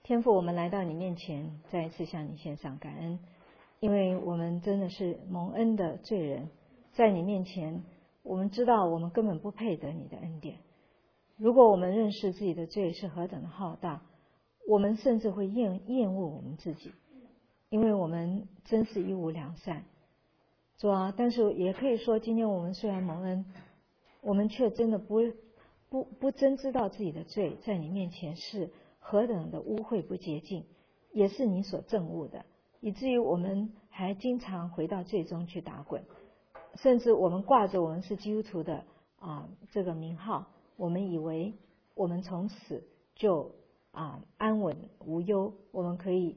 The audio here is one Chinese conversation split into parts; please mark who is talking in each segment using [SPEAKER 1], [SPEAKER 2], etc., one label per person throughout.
[SPEAKER 1] 天父，我们来到你面前，再一次向你献上感恩，因为我们真的是蒙恩的罪人，在你面前，我们知道我们根本不配得你的恩典。如果我们认识自己的罪是何等的浩大，我们甚至会厌恶我们自己，因为我们真是一无良善。主啊，但是也可以说，今天我们虽然蒙恩，我们却真的不真知道自己的罪在你面前是何等的污秽不洁净，也是你所憎恶的，以至于我们还经常回到罪中去打滚，甚至我们挂着我们是基督徒的这个名号，我们以为我们从此就安稳无忧，我们可以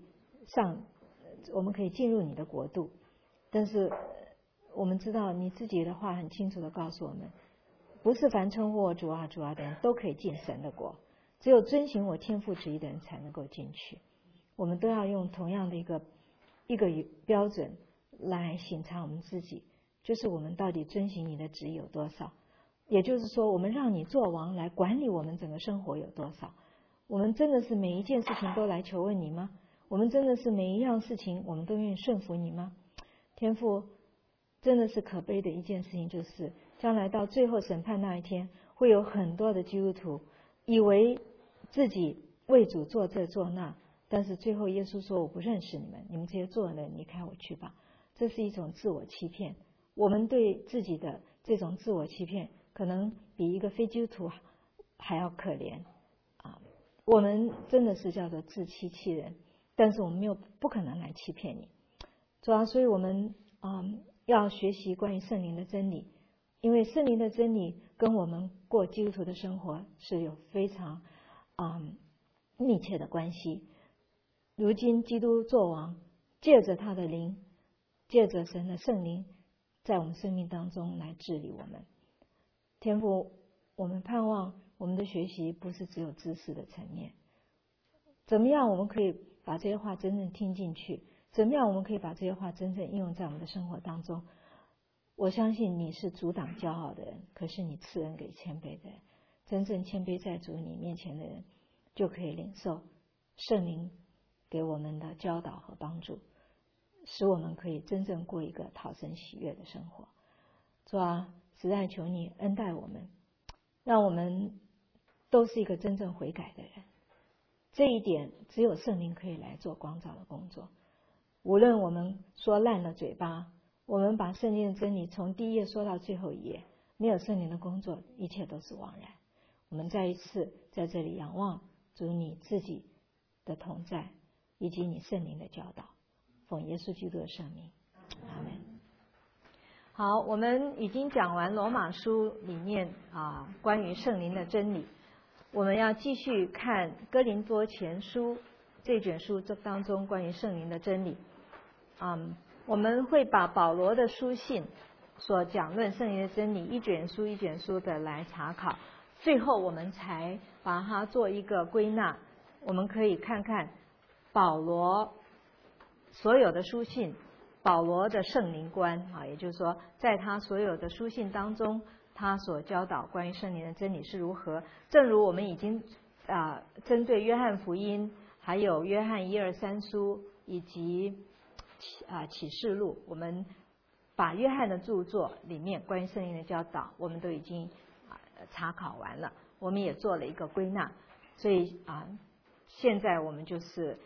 [SPEAKER 1] 进入你的国度。但是我们知道你自己的话很清楚地告诉我们，不是凡称呼我主啊主啊的人都可以进神的国，只有遵行我天父旨意的人才能够进去。我们都要用同样的一个标准来省察我们自己，就是我们到底遵行你的旨意有多少，也就是说我们让你做王来管理我们整个生活有多少。我们真的是每一件事情都来求问你吗？我们真的是每一样事情我们都愿意顺服你吗？天父，真的是可悲的一件事情，就是将来到最后审判那一天，会有很多的基督徒以为自己为主做这做那，但是最后耶稣说我不认识你们，你们这些做人离开我去吧。这是一种自我欺骗，我们对自己的这种自我欺骗可能比一个非基督徒还要可怜我们真的是叫做自欺欺人，但是我们不可能来欺骗你。主要所以我们要学习关于圣灵的真理，因为圣灵的真理跟我们过基督徒的生活是有非常密切的关系。如今基督作王，借着他的灵，借着神的圣灵，在我们生命当中来治理我们。天父，我们盼望我们的学习不是只有知识的层面，怎么样我们可以把这些话真正听进去，怎么样我们可以把这些话真正应用在我们的生活当中。我相信你是阻挡骄傲的人，可是你赐恩给谦卑的人。真正谦卑在主你面前的人，就可以领受圣灵给我们的教导和帮助，使我们可以真正过一个讨神喜悦的生活。主啊，实在求你恩待我们，让我们都是一个真正悔改的人。这一点只有圣灵可以来做光照的工作。无论我们说烂了嘴巴，我们把圣经的真理从第一页说到最后一页，没有圣灵的工作，一切都是枉然。我们再一次在这里仰望主你自己的同在，以及你圣灵的教导，奉耶稣基督的圣名，阿们。好，我们已经讲完罗马书里面关于圣灵的真理，我们要继续看哥林多前书这卷书当中关于圣灵的真理。我们会把保罗的书信所讲论圣灵的真理一卷书一卷书的来查考，最后我们才把它做一个归纳。我们可以看看保罗所有的书信，保罗的圣灵观也就是说在他所有的书信当中，他所教导关于圣灵的真理是如何。正如我们已经针对约翰福音，还有约翰1、2、3书，以及启示录，我们把约翰的著作里面关于圣灵的教导我们都已经查考完了，我们也做了一个归纳。所以现在我们就是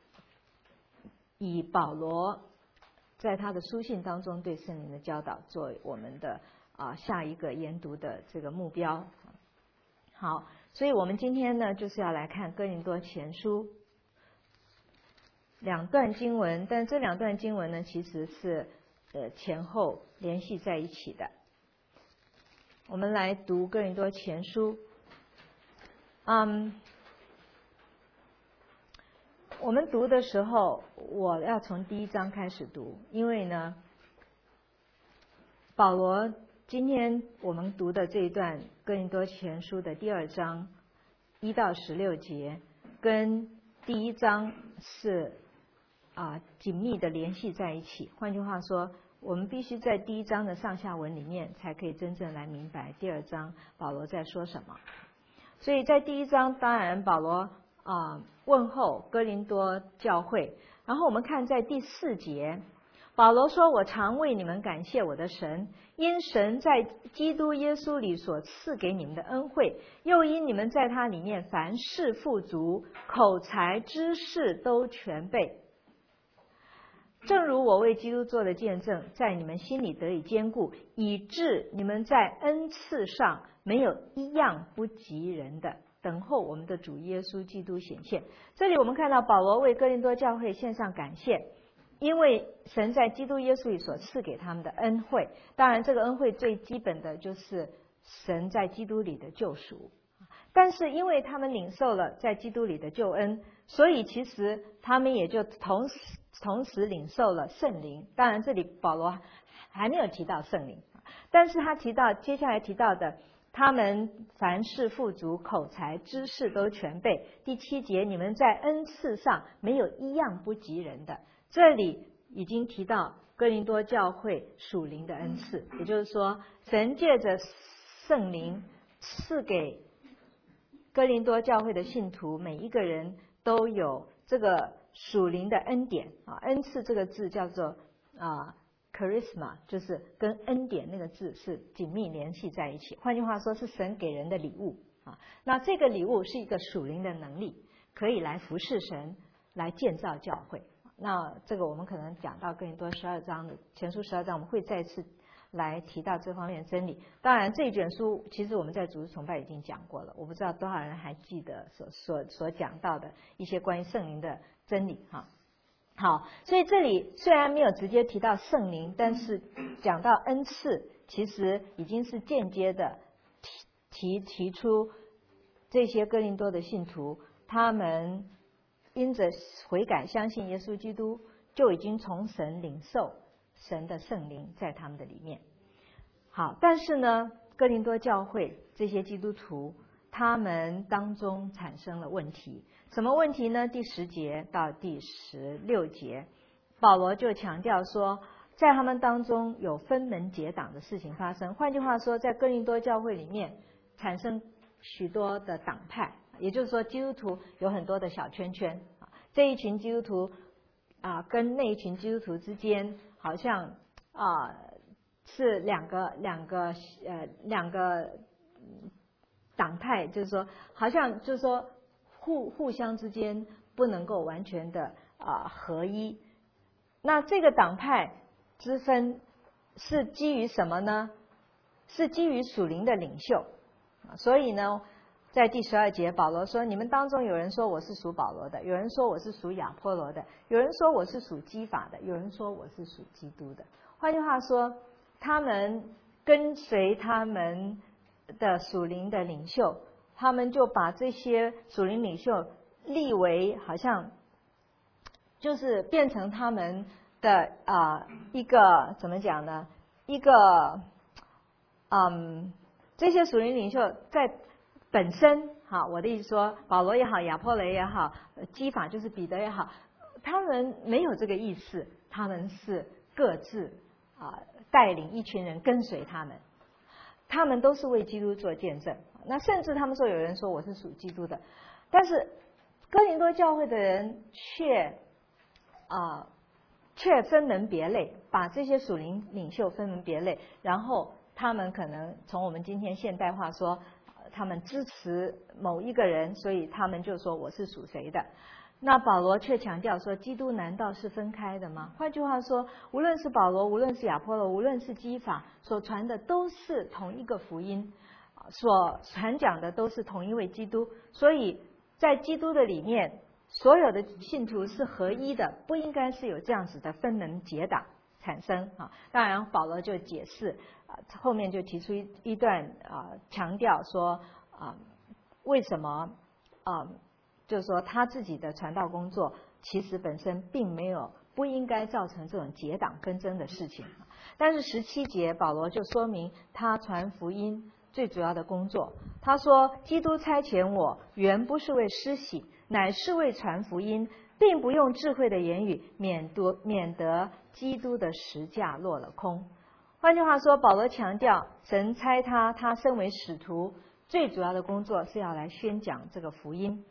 [SPEAKER 1] 以保罗在他的书信当中对圣灵的教导作为我们的下一个研读的这个目标。好，所以我们今天呢就是要来看哥林多前书两段经文，但这两段经文呢其实是前后联系在一起的。我们来读哥林多前书。我们读的时候我要从第一章开始读，因为呢保罗今天我们读的这一段哥林多前书的第2章1到16节跟第一章是紧密的联系在一起。换句话说，我们必须在第一章的上下文里面才可以真正来明白第2章保罗在说什么。所以在第一章当然保罗问候哥林多教会。然后我们看在第4节，保罗说：“我常为你们感谢我的神，因神在基督耶稣里所赐给你们的恩惠，又因你们在他里面凡事富足，口才知识都全备。正如我为基督做的见证，在你们心里得以坚固，以致你们在恩赐上没有一样不及人的，等候我们的主耶稣基督显现。”这里我们看到保罗为哥林多教会献上感谢，因为神在基督耶稣里所赐给他们的恩惠。当然这个恩惠最基本的就是神在基督里的救赎，但是因为他们领受了在基督里的救恩，所以其实他们也就同时领受了圣灵。当然这里保罗还没有提到圣灵，但是他接下来提到的，他们凡事富足，口才知识都全备。第7节，你们在恩赐上没有一样不及人的。这里已经提到哥林多教会属灵的恩赐，也就是说神借着圣灵赐给哥林多教会的信徒每一个人都有这个属灵的恩典啊。恩赐这个字叫做charisma， 就是跟恩典那个字是紧密联系在一起。换句话说，是神给人的礼物啊。那这个礼物是一个属灵的能力，可以来服侍神，来建造教会。那这个我们可能讲到哥林多12章的前书12章，我们会再次来提到这方面的真理。当然这一卷书其实我们在主日崇拜已经讲过了，我不知道多少人还记得所讲到的一些关于圣灵的真理哈。好，所以这里虽然没有直接提到圣灵，但是讲到恩赐，其实已经是间接的提出这些哥林多的信徒，他们因着悔改相信耶稣基督，就已经从神领受神的圣灵在他们的里面。好，但是呢，哥林多教会这些基督徒，他们当中产生了问题。什么问题呢？第10节到第16节，保罗就强调说，在他们当中有分门结党的事情发生。换句话说，在哥林多教会里面产生许多的党派，也就是说基督徒有很多的小圈圈，这一群基督徒跟那一群基督徒之间好像是两个党派，就是说好像就是说互相之间不能够完全的合一。那这个党派之分是基于什么呢？是基于属灵的领袖。所以呢，在第12节，保罗说：“你们当中有人说我是属保罗的，有人说我是属亚波罗的，有人说我是属基法的，有人说我是属基督的。”换句话说，他们跟随他们的属灵的领袖，他们就把这些属灵领袖立为好像就是变成他们的一个怎么讲呢？一个这些属灵领袖在本身我的意思说，保罗也好，亚波罗也好，基法就是彼得也好，他们没有这个意思，他们是各自带领一群人跟随他们，他们都是为基督做见证。那甚至他们说，有人说我是属基督的，但是哥林多教会的人却分门别类，把这些属灵领袖分门别类，然后他们可能从我们今天现代化说，他们支持某一个人，所以他们就说我是属谁的。那保罗却强调说，基督难道是分开的吗？换句话说，无论是保罗，无论是亚波罗，无论是基法，所传的都是同一个福音，所传讲的都是同一位基督。所以在基督的里面，所有的信徒是合一的，不应该是有这样子的分门结党产生当然保罗就解释后面就提出一段强调说为什么就是说他自己的传道工作其实本身并没有不应该造成这种结党纷争的事情。但是17节保罗就说明他传福音最主要的工作。他说，基督差遣我原不是为施洗，乃是为传福音，并不用智慧的言语，免得基督的十架落了空。换句话说，保罗强调神差他身为使徒最主要的工作是要来宣讲这个福音。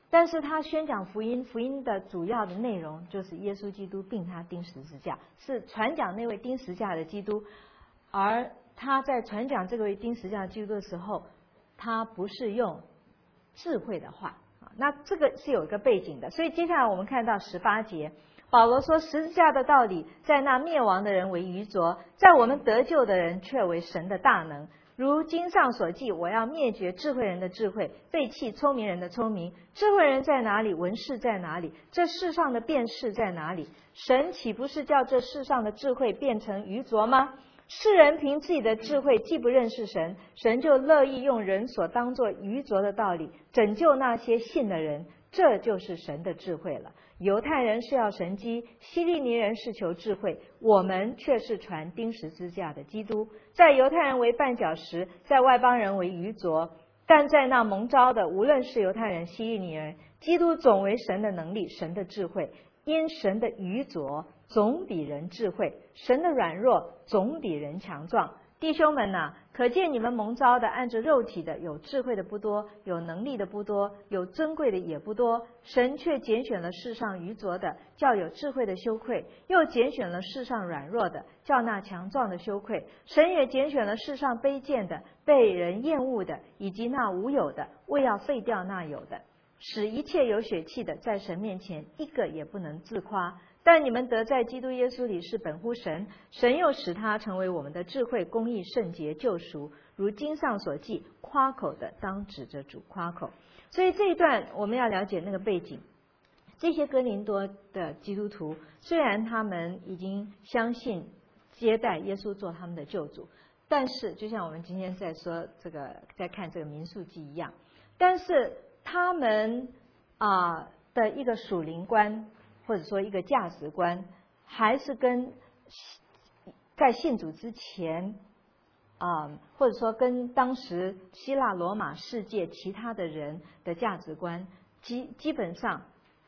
[SPEAKER 1] 但是他宣讲福音，福音的主要的内容就是耶稣基督并他钉十字架，是传讲那位钉十字架的基督。而他在传讲这位钉十字架的基督的时候，他不是用智慧的话，那这个是有一个背景的。所以接下来我们看到18节，保罗说，十字架的道理在那灭亡的人为愚拙，在我们得救的人却为神的大能。如经上所记，我要灭绝智慧人的智慧，废弃聪明人的聪明。智慧人在哪里？文士在哪里？这世上的辩士在哪里？神岂不是叫这世上的智慧变成愚拙吗？世人凭自己的智慧既不认识神，神就乐意用人所当作愚拙的道理拯救那些信的人，这就是神的智慧了。犹太人是要神机，希利尼人是求智慧，我们却是传钉十字架的基督。在犹太人为绊脚石，在外邦人为愚拙，但在那蒙召的，无论是犹太人、希利尼人，基督总为神的能力，神的智慧。因神的愚拙总比人智慧，神的软弱总比人强壮。弟兄们哪，可见你们蒙召的，按着肉体的，有智慧的不多，有能力的不多，有尊贵的也不多。神却拣选了世上愚拙的，叫有智慧的羞愧；又拣选了世上软弱的，叫那强壮的羞愧。神也拣选了世上卑贱的，被人厌恶的，以及那无有的，为要废掉那有的，使一切有血气的，在神面前一个也不能自夸。但你们得在基督耶稣里是本乎神，神又使他成为我们的智慧、公义、圣洁、救赎。如经上所记，夸口的当指着主夸口。所以这一段我们要了解那个背景。这些哥林多的基督徒，虽然他们已经相信接待耶稣做他们的救主，但是就像我们今天在说这个，在看这个民数记一样，但是他们的一个属灵观，或者说一个价值观，还是跟在信主之前或者说跟当时希腊罗马世界其他的人的价值观基本上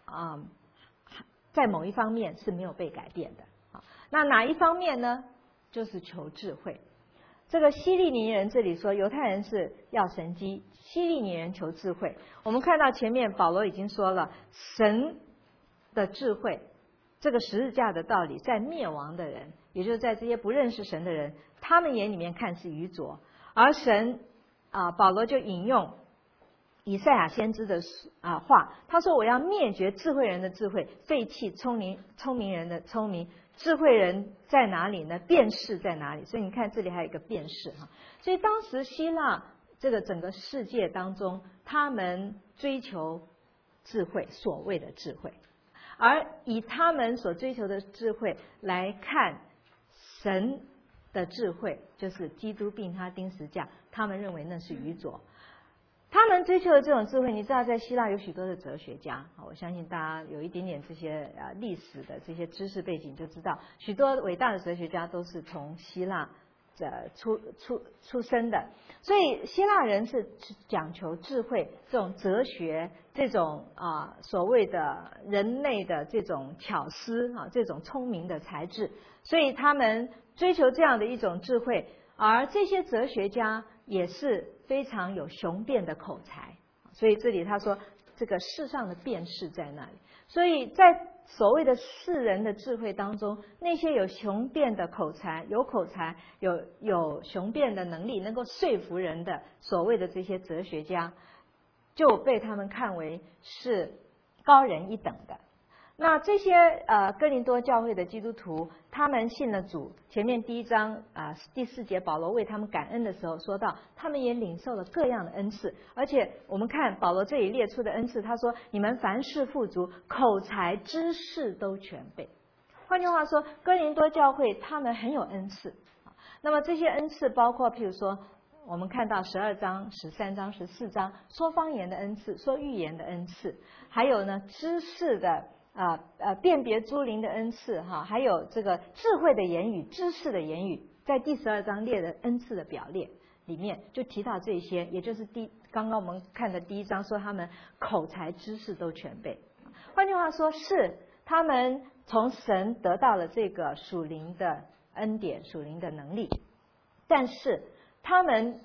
[SPEAKER 1] 在某一方面是没有被改变的。那哪一方面呢？就是求智慧。这个希利尼人这里说犹太人是要神机，希利尼人求智慧。我们看到前面保罗已经说了，神的智慧，这个十字架的道理，在灭亡的人，也就是在这些不认识神的人，他们眼里面看是愚拙。而神保罗就引用以赛亚先知的话，他说我要灭绝智慧人的智慧，废弃聪明人的聪明。智慧人在哪里呢？辨识在哪里？所以你看这里还有一个辨识哈。所以当时希腊这个整个世界当中，他们追求智慧，所谓的智慧，而以他们所追求的智慧来看神的智慧，就是基督并他钉十字架，他们认为那是愚拙。他们追求的这种智慧，你知道在希腊有许多的哲学家，我相信大家有一点点这些历史的这些知识背景就知道，许多伟大的哲学家都是从希腊出生的。所以希腊人是讲求智慧，这种哲学，这种所谓的人类的这种巧思这种聪明的才智，所以他们追求这样的一种智慧。而这些哲学家也是非常有雄辩的口才，所以这里他说这个世上的辩士在那里。所以在所谓的世人的智慧当中，那些有雄辩的口才、有口才、有雄辩的能力，能够说服人的所谓的这些哲学家，就被他们看为是高人一等的。那这些哥林多教会的基督徒，他们信了主。前面第1章第4节，保罗为他们感恩的时候说到，他们也领受了各样的恩赐。而且我们看保罗这里列出的恩赐，他说你们凡事富足，口才知识都全备。换句话说，哥林多教会他们很有恩赐。那么这些恩赐包括譬如说我们看到12章、13章、14章说方言的恩赐，说预言的恩赐，还有呢知识的辨别诸灵的恩赐还有这个智慧的言语、知识的言语，在第12章列的恩赐的表列里面就提到这些，也就是刚刚我们看的第1章说他们口才知识都全备。换句话说，是他们从神得到了这个属灵的恩典、属灵的能力，但是他们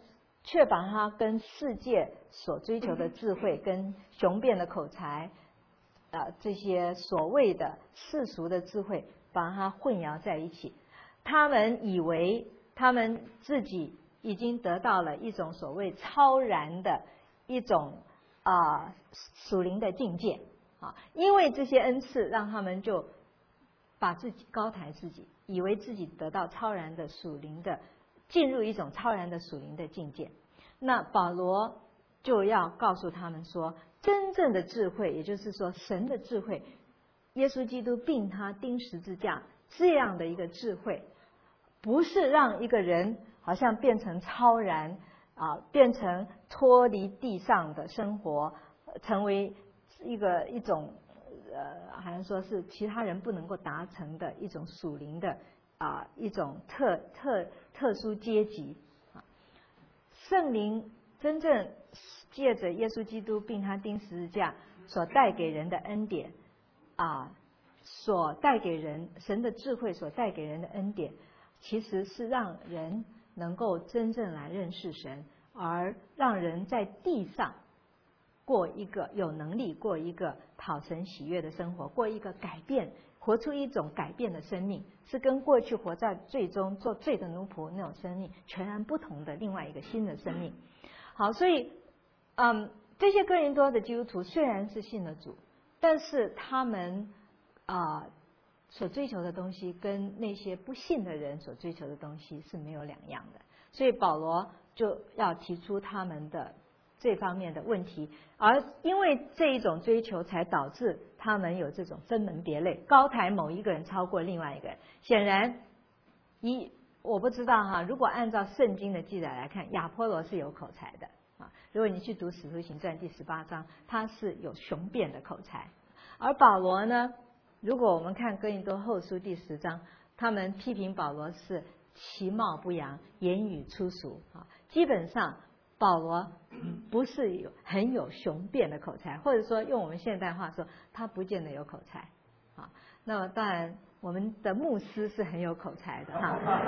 [SPEAKER 1] 却把它跟世界所追求的智慧、跟雄辩的口才，这些所谓的世俗的智慧，把它混淆在一起。他们以为他们自己已经得到了一种所谓超然的一种属灵的境界啊，因为这些恩赐让他们就把自己高抬自己，以为自己得到超然的属灵的，进入一种超然的属灵的境界。那保罗就要告诉他们说，真正的智慧，也就是说神的智慧，耶稣基督并他钉十字架这样的一个智慧，不是让一个人好像变成超然变成脱离地上的生活，成为一种好像说是其他人不能够达成的一种属灵的一种特殊阶级。圣灵真正借着耶稣基督并他钉十字架所带给人的恩典所带给人神的智慧所带给人的恩典，其实是让人能够真正来认识神，而让人在地上过一个有能力过一个讨神喜悦的生活，过一个活出一种改变的生命，是跟过去活在罪中做罪的奴仆那种生命全然不同的另外一个新的生命。好，所以这些哥林多的基督徒虽然是信了主，但是他们所追求的东西跟那些不信的人所追求的东西是没有两样的，所以保罗就要提出他们的这方面的问题，而因为这一种追求才导致他们有这种分门别类，高抬某一个人超过另外一个人。显然我不知道如果按照圣经的记载来看，亚波罗是有口才的如果你去读使徒行传第18章，他是有雄辩的口才。而保罗呢，如果我们看哥林多后书第10章，他们批评保罗是其貌不扬，言语粗俗基本上保罗不是很有雄辩的口才，或者说用我们现代话说，他不见得有口才那么当然我们的牧师是很有口才的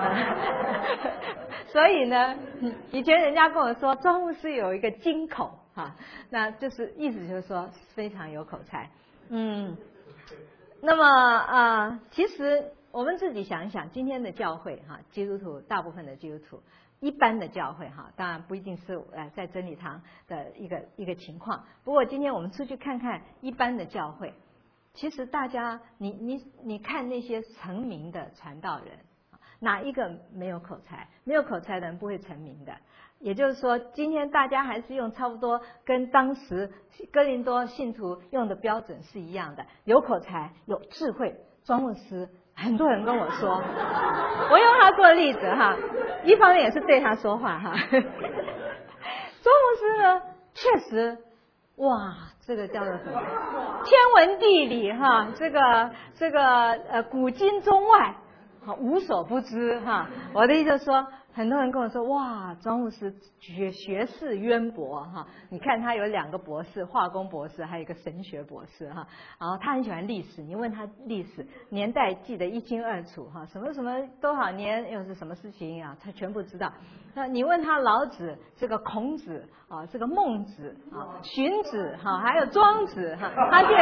[SPEAKER 1] 所以呢，以前人家跟我说庄牧师有一个金口那就是意思就是说非常有口才。那么其实我们自己想一想，今天的教会基督徒，大部分的基督徒，一般的教会当然不一定是在真理堂的一个情况。不过今天我们出去看看一般的教会，其实大家你看那些成名的传道人，哪一个没有口才？没有口才的人不会成名的。也就是说，今天大家还是用差不多跟当时哥林多信徒用的标准是一样的，有口才，有智慧。庄牧师，很多人跟我说，我用他做例子一方面也是对他说话庄牧师呢，确实，哇，这个叫做什么？天文地理这个古今中外无所不知我的意思是说，很多人跟我说，哇，庄牧师学识渊博你看他有2个博士，化工博士，还有一个神学博士然后他很喜欢历史，你问他历史年代记得一清二楚什么什么多少年又是什么事情他全部知道。那你问他老子，这个孔子这个孟子荀子还有庄子他现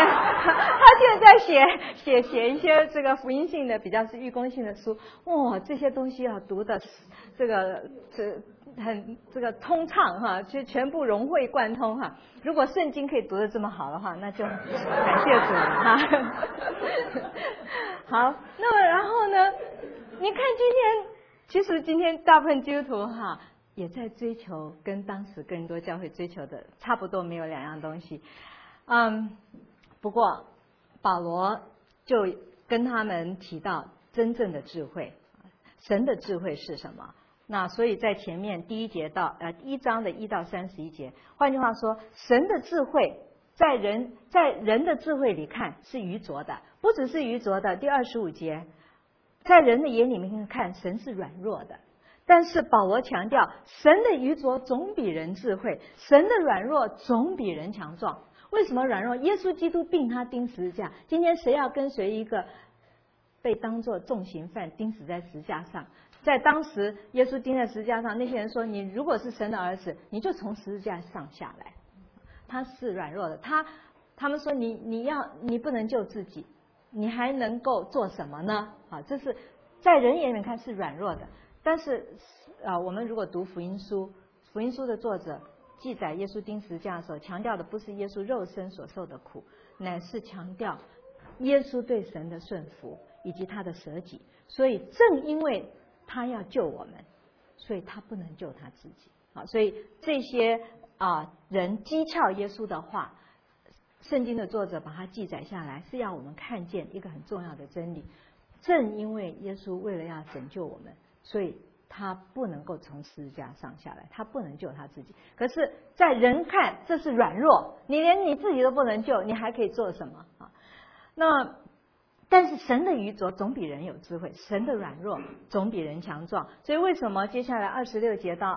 [SPEAKER 1] 在写一些这个福音性的比较是寓公性的书，哇，这些东西读的这个通畅就全部融会贯通如果圣经可以读得这么好的话，那就感谢主了好，那么然后呢，你看其实今天大部分基督徒也在追求跟当时更多教会追求的差不多，没有两样东西。不过保罗就跟他们提到真正的智慧，神的智慧是什么？那所以在前面第1章的1到31节，换句话说，神的智慧在人的智慧里看是愚拙的，不只是愚拙的。第25节，在人的眼里面看，神是软弱的。但是保罗强调，神的愚拙总比人智慧，神的软弱总比人强壮。为什么软弱？耶稣基督并他钉十字架。今天谁要跟随一个被当作重刑犯钉死在十字架上， 在当时耶稣钉在十字架上，那些人说你如果是神的儿子，你就从十字架上下来。他是软弱的，他们说你不能救自己，你还能够做什么呢？啊，这是在人眼里面看是软弱的，但是我们如果读福音书的作者记载耶稣钉十字架的时候，强调的不是耶稣肉身所受的苦，乃是强调耶稣对神的顺服以及他的舍己。所以正因为他要救我们，所以他不能救他自己啊。所以这些人讥诮耶稣的话，圣经的作者把它记载下来，是要我们看见一个很重要的真理。正因为耶稣为了要拯救我们，所以他不能够从十字架上下来，他不能救他自己。可是在人看这是软弱，你连你自己都不能救，你还可以做什么啊？那但是神的愚拙总比人有智慧，神的软弱总比人强壮。所以为什么接下来26节到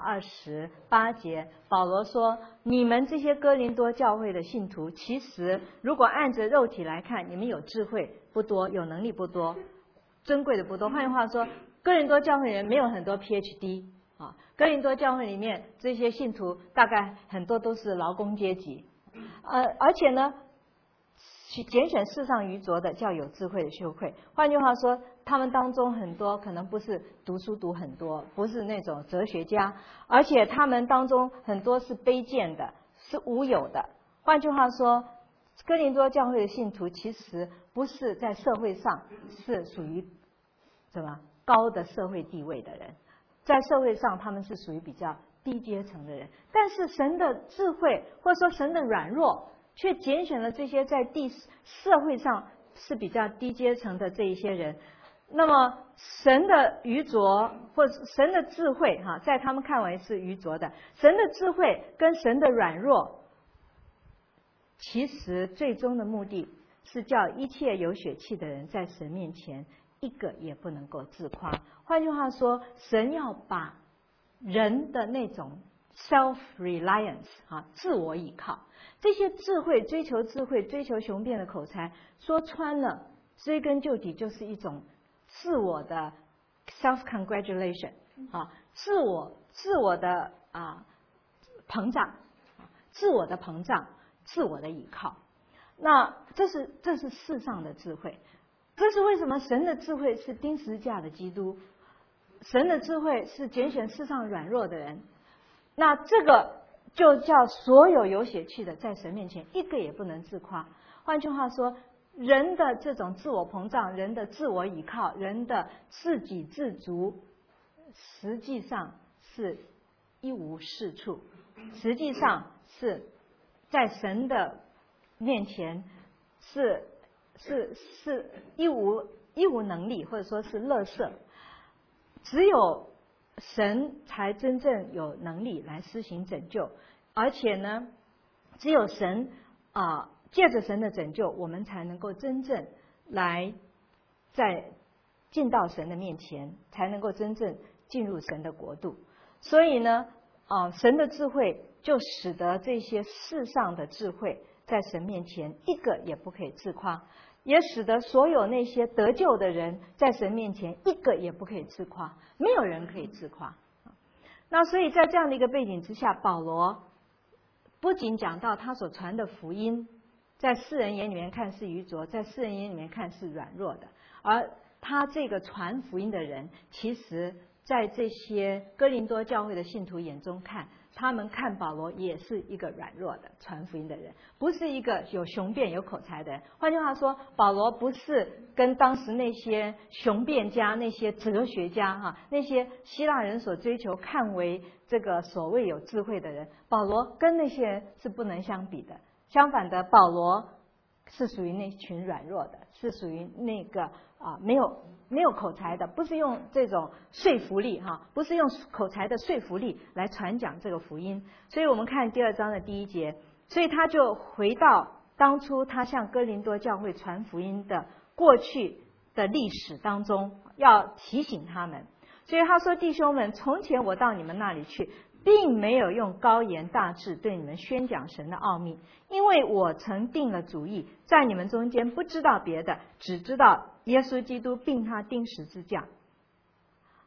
[SPEAKER 1] 28节，保罗说你们这些哥林多教会的信徒，其实如果按着肉体来看，你们有智慧不多，有能力不多，尊贵的不多。换句话说，哥林多教会人没有很多 PhD 啊，哥林多教会里面这些信徒大概很多都是劳工阶级，而且呢拣选世上愚拙的，叫有智慧的羞愧。换句话说，他们当中很多可能不是读书读很多，不是那种哲学家，而且他们当中很多是卑贱的，是无有的。换句话说，哥林多教会的信徒其实不是在社会上是属于什么高的社会地位的人，在社会上他们是属于比较低阶层的人。但是神的智慧或者说神的软弱，却拣选了这些在社会上是比较低阶层的这一些人。那么神的愚拙或者神的智慧在他们看为是愚拙的。神的智慧跟神的软弱，其实最终的目的是叫一切有血气的人在神面前一个也不能够自夸。换句话说，神要把人的那种 self-reliance 自我倚靠，这些智慧，追求智慧，追求雄辩的口才，说穿了追根究底就是一种自我的 self-congratulation 自我的膨胀，自我的膨胀，自我的倚靠。那这是世上的智慧。这是为什么神的智慧是钉十字架的基督，神的智慧是拣选世上软弱的人。那这个就叫所有有血气的在神面前一个也不能自夸。换句话说，人的这种自我膨胀，人的自我倚靠，人的自给自足，实际上是一无是处，实际上是在神的面前是一无能力，或者说是垃圾。只有神才真正有能力来施行拯救，而且呢，只有神借着神的拯救，我们才能够真正来进到神的面前，才能够真正进入神的国度。所以呢，神的智慧就使得这些世上的智慧在神面前一个也不可以自夸，也使得所有那些得救的人在神面前一个也不可以自夸，没有人可以自夸。那所以在这样的一个背景之下，保罗不仅讲到他所传的福音在世人眼里面看是愚拙，在世人眼里面看是软弱的，而他这个传福音的人，其实在这些哥林多教会的信徒眼中看，他们看保罗也是一个软弱的传福音的人，不是一个有雄辩有口才的人。换句话说，保罗不是跟当时那些雄辩家、那些哲学家那些希腊人所追求看为这个所谓有智慧的人，保罗跟那些人是不能相比的。相反的，保罗是属于那群软弱的，是属于那个没有口才的，不是用这种说服力不是用口才的说服力来传讲这个福音。所以我们看第2章的第1节，所以他就回到当初他向哥林多教会传福音的过去的历史当中，要提醒他们。所以他说：弟兄们，从前我到你们那里去，并没有用高言大志对你们宣讲神的奥秘，因为我曾定了主意，在你们中间不知道别的，只知道耶稣基督并他钉十字架。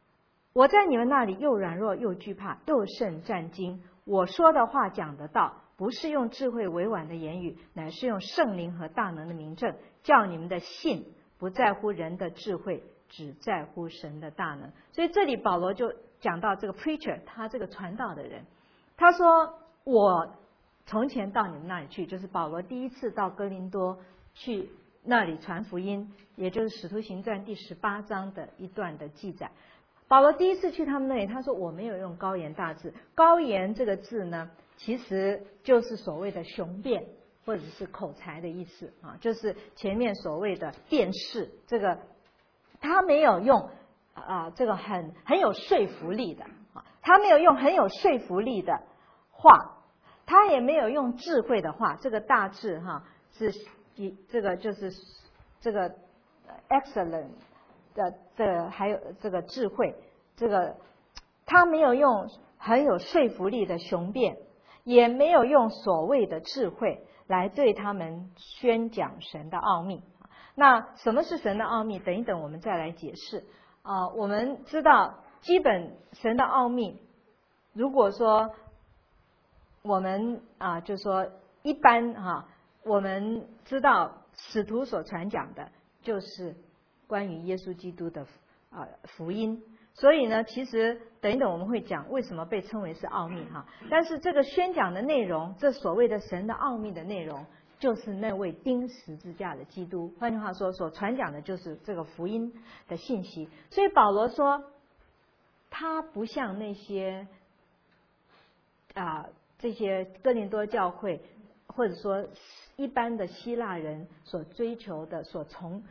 [SPEAKER 1] 我在你们那里又软弱又惧怕，又甚战惊。我说的话讲得到，不是用智慧委婉的言语，乃是用圣灵和大能的明证，叫你们的信不在乎人的智慧，只在乎神的大能。所以这里保罗就讲到这个 preacher， 他这个传道的人，他说我从前到你们那里去，就是保罗第一次到哥林多去那里传福音，也就是使徒行传第18章的一段的记载。保罗第一次去他们那里，他说我没有用高言大志。高言这个字呢，其实就是所谓的雄辩或者是口才的意思啊，就是前面所谓的辩士。这个他没有用这个很有说服力的啊，他没有用很有说服力的话，他也没有用智慧的话。这个大智哈是这个就是这个 excellent。还有这个智慧，这个他没有用很有说服力的雄辩，也没有用所谓的智慧来对他们宣讲神的奥秘。那什么是神的奥秘？等一等我们再来解释。我们知道基本神的奥秘，如果说我们就说一般我们知道使徒所传讲的就是关于耶稣基督的福音。所以呢，其实等一等我们会讲为什么被称为是奥秘但是这个宣讲的内容，这所谓的神的奥秘的内容，就是那位钉十字架的基督。换句话说，所传讲的就是这个福音的信息。所以保罗说，他不像那些这些哥林多教会或者说一般的希腊人所追求的、所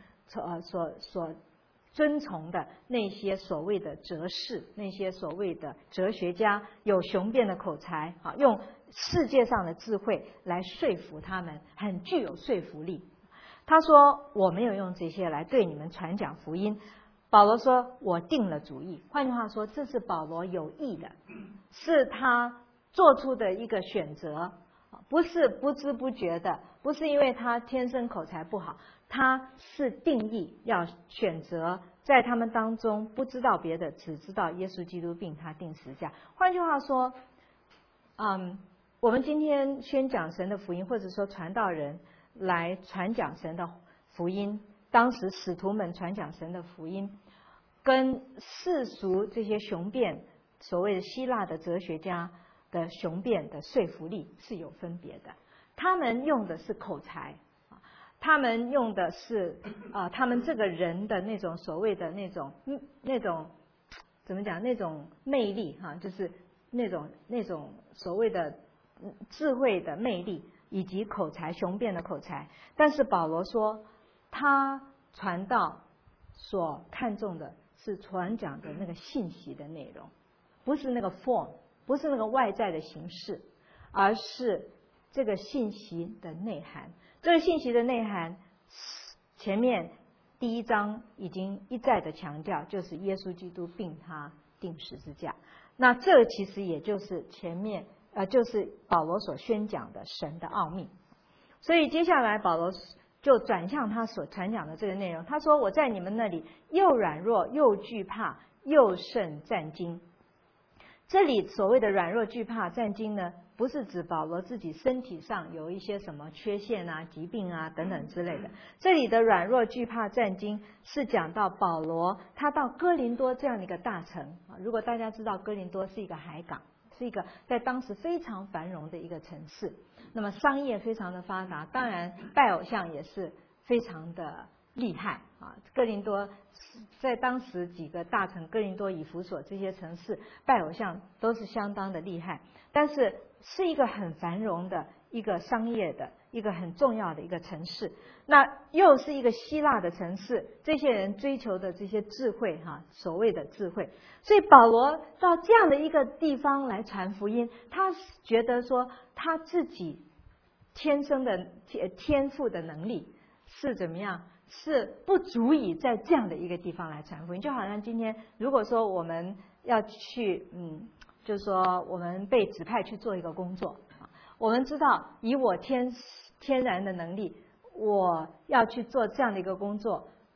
[SPEAKER 1] 遵从的那些所谓的哲士，那些所谓的哲学家，有雄辩的口才用世界上的智慧来说服他们，很具有说服力。他说我没有用这些来对你们传讲福音。保罗说我定了主意，换句话说，这是保罗有意的，是他做出的一个选择，不是不知不觉的，不是因为他天生口才不好，他是定义要选择在他们当中不知道别的，只知道耶稣基督并他钉十字架。换句话说，我们今天宣讲神的福音，或者说传道人来传讲神的福音，当时使徒们传讲神的福音，跟世俗这些雄辩所谓的希腊的哲学家的雄辩的说服力是有分别的。他们用的是口才，他们用的是他们这个人的那种所谓的那种怎么讲，那种魅力就是那种所谓的智慧的魅力以及口才，雄辩的口才。但是保罗说，他传道所看重的是传讲的那个信息的内容，不是那个 form， 不是那个外在的形式，而是这个信息的内涵。这个信息的内涵，前面第1章已经一再的强调，就是耶稣基督并他钉十字架。那这其实也就是前面就是保罗所宣讲的神的奥秘。所以接下来保罗就转向他所传讲的这个内容。他说我在你们那里又软弱又惧怕，又甚战惊。这里所谓的软弱惧怕战惊呢，不是指保罗自己身体上有一些什么缺陷疾病等等之类的。这里的软弱惧怕战惊是讲到保罗他到哥林多这样的一个大城。如果大家知道哥林多是一个海港，是一个在当时非常繁荣的一个城市，那么商业非常的发达，当然拜偶像也是非常的厉害哥林多在当时几个大城，哥林多、以弗所这些城市拜偶像都是相当的厉害，但是是一个很繁荣的一个商业的一个很重要的一个城市。那又是一个希腊的城市，这些人追求的这些智慧所谓的智慧。所以保罗到这样的一个地方来传福音，他觉得说他自己天生的天赋的能力是怎么样，是不足以在这样的一个地方来传福音。就好像今天如果说我们要去就是说我们被指派去做一个工作，我们知道以我天然的能力，我要去做这样的一个工作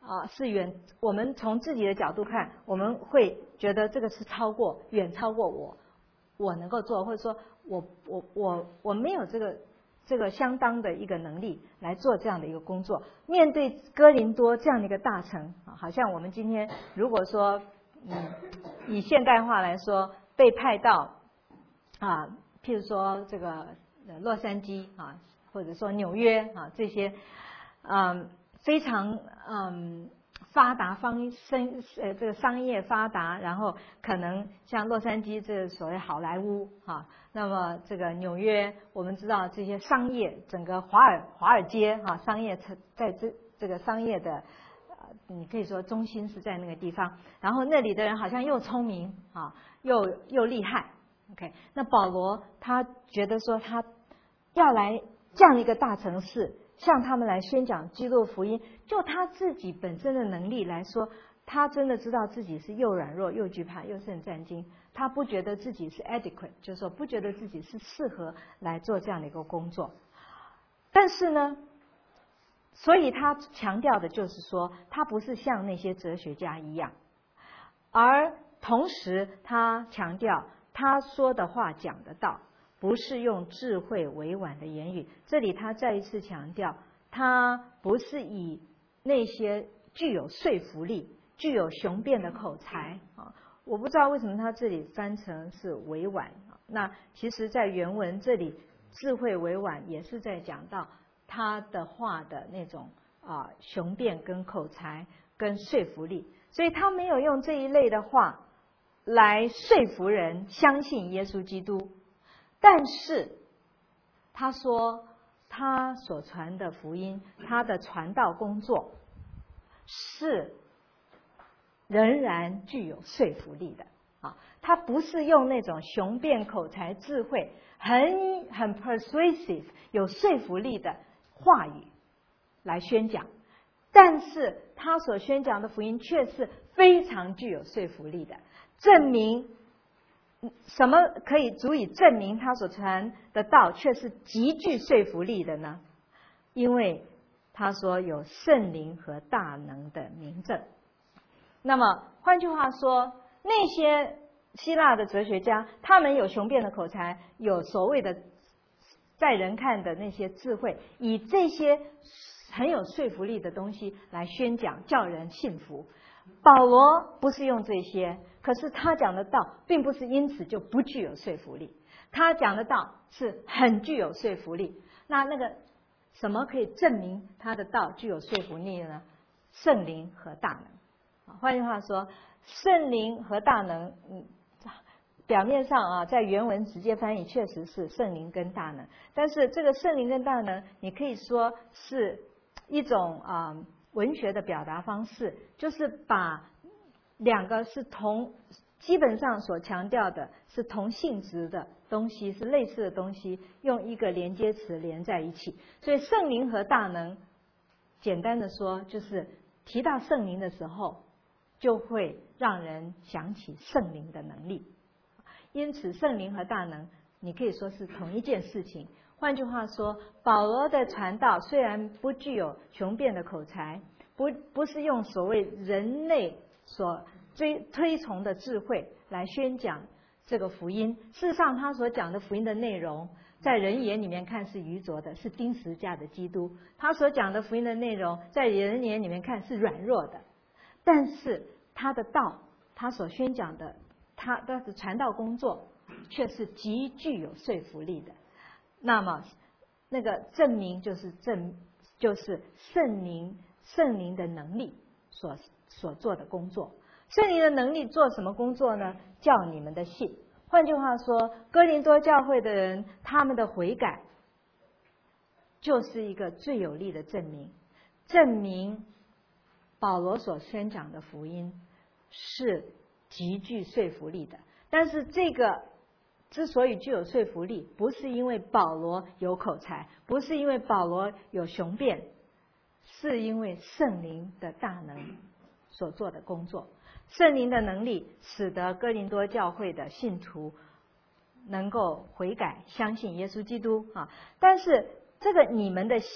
[SPEAKER 1] 是我们从自己的角度看，我们会觉得这个是远超过我能够做，或者说我没有这个相当的一个能力来做这样的一个工作。面对哥林多这样的一个大城，好像我们今天如果说以现代化来说，被派到譬如说这个洛杉矶或者说纽约这些非常发达这个商业发达，然后可能像洛杉矶这所谓好莱坞那么这个纽约，我们知道这些商业整个华尔街商业在这个商业的你可以说中心是在那个地方，然后那里的人好像又聪明又厉害。OK， 那保罗他觉得说他要来这样一个大城市，向他们来宣讲基督福音，就他自己本身的能力来说，他真的知道自己是又软弱又惧怕又胜战兢，他不觉得自己是 adequate， 就是说不觉得自己是适合来做这样的一个工作。但是呢，所以他强调的就是说，他不是像那些哲学家一样，而同时他强调他说的话讲的道不是用智慧委婉的言语。这里他再一次强调，他不是以那些具有说服力、具有雄辩的口才我不知道为什么他这里翻成是委婉那其实在原文这里智慧委婉也是在讲到他的话的那种雄辩跟口才跟说服力，所以他没有用这一类的话来说服人相信耶稣基督。但是他说他所传的福音，他的传道工作是仍然具有说服力的他不是用那种雄辩口才智慧很 persuasive 有说服力的话语来宣讲，但是他所宣讲的福音却是非常具有说服力的，证明什么可以足以证明他所传的道却是极具说服力的呢？因为他说有圣灵和大能的明证。那么换句话说，那些希腊的哲学家，他们有雄辩的口才，有所谓的在人看的那些智慧，以这些很有说服力的东西来宣讲，叫人信服。保罗不是用这些，可是他讲的道并不是因此就不具有说服力，他讲的道是很具有说服力。那个什么可以证明他的道具有说服力呢？圣灵和大能。换句话说，圣灵和大能表面上在原文直接翻译确实是圣灵跟大能，但是这个圣灵跟大能你可以说是一种文学的表达方式，就是把两个是基本上所强调的是同性质的东西，是类似的东西，用一个连接词连在一起。所以圣灵和大能简单的说，就是提到圣灵的时候就会让人想起圣灵的能力，因此圣灵和大能你可以说是同一件事情。换句话说，保罗的传道虽然不具有雄辩的口才，不是用所谓人类所推崇的智慧来宣讲这个福音，事实上他所讲的福音的内容在人眼里面看是愚拙的，是钉十字架的基督。他所讲的福音的内容在人眼里面看是软弱的，但是他的道，他所宣讲的他的传道工作却是极具有说服力的。那么那个证明就是圣灵的能力所做的工作。圣灵的能力做什么工作呢？叫你们的信。换句话说，哥林多教会的人他们的悔改就是一个最有力的证明保罗所宣讲的福音是极具说服力的。但是这个之所以具有说服力，不是因为保罗有口才，不是因为保罗有雄辩，是因为圣灵的大能所做的工作。圣灵的能力使得哥林多教会的信徒能够悔改，相信耶稣基督但是这个你们的信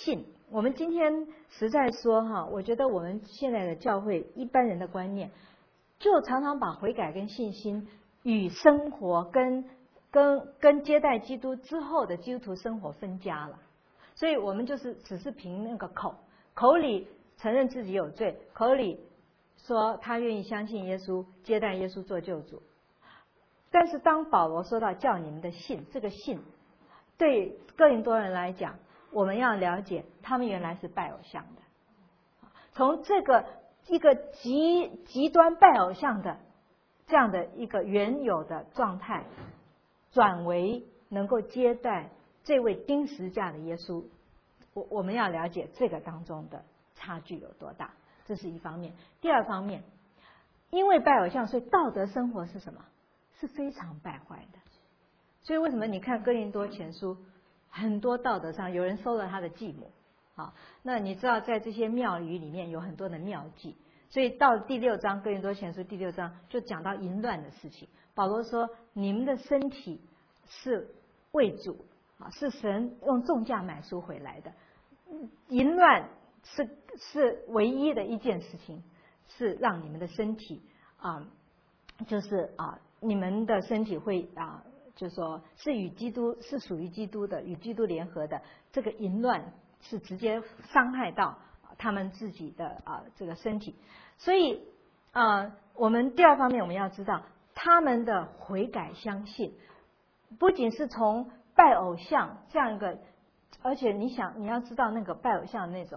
[SPEAKER 1] 我们今天实在说哈，我觉得我们现在的教会一般人的观念，就常常把悔改跟信心与生活跟接待基督之后的基督徒生活分家了。所以我们就是只是凭那个口里承认自己有罪，口里说他愿意相信耶稣，接待耶稣做救主。但是当保罗说到叫你们的信，这个信对哥林多人来讲，我们要了解他们原来是拜偶像的，从这个一个极端拜偶像的这样的一个原有的状态，转为能够接待这位钉十架的耶稣，我们要了解这个当中的差距有多大，这是一方面。第二方面，因为拜偶像，所以道德生活是什么？是非常败坏的。所以为什么你看哥林多前书，很多道德上有人收了他的继母，好，那你知道在这些庙宇里面有很多的庙妓，所以到第6章哥林多前书第6章就讲到淫乱的事情。保罗说，你们的身体是为主啊，是神用重价买赎回来的。淫乱是唯一的一件事情，是让你们的身体就是你们的身体会就是说是与基督是属于基督的，与基督联合的。这个淫乱是直接伤害到他们自己的这个身体。所以我们第二方面我们要知道，他们的悔改相信，不仅是从拜偶像这样一个，而且你要知道那个拜偶像那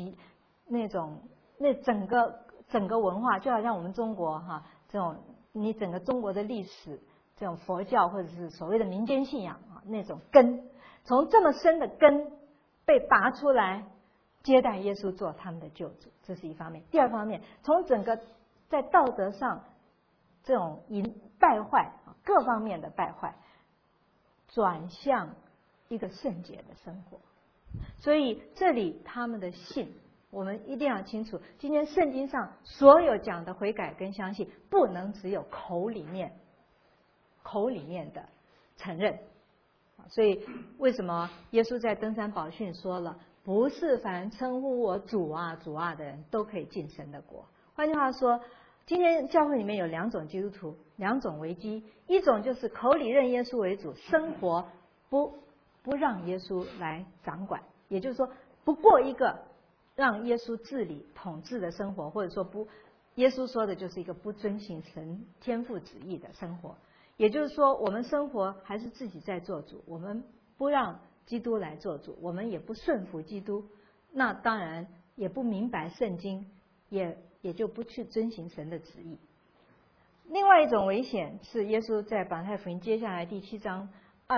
[SPEAKER 1] 整个文化，就好像我们中国这种你整个中国的历史，这种佛教或者是所谓的民间信仰那种根，从这么深的根被拔出来，接待耶稣做他们的救主，这是一方面。第二方面，从整个在道德上这种败坏各方面的败坏，转向一个圣洁的生活。所以这里他们的信，我们一定要清楚，今天圣经上所有讲的悔改跟相信，不能只有口里面的承认。所以为什么耶稣在登山宝训说了，不是凡称呼我主啊主啊的人都可以进神的国。换句话说，今天教会里面有2种基督徒，2种危机，一种就是口里认耶稣为主，生活不让耶稣来掌管，也就是说不过一个让耶稣治理统治的生活，或者说耶稣说的就是一个不遵行神天父旨意的生活。也就是说，我们生活还是自己在做主，我们不让基督来做主，我们也不顺服基督，那当然也不明白圣经，也就不去遵行神的旨意。另外一种危险是耶稣在马太福音接下来第7章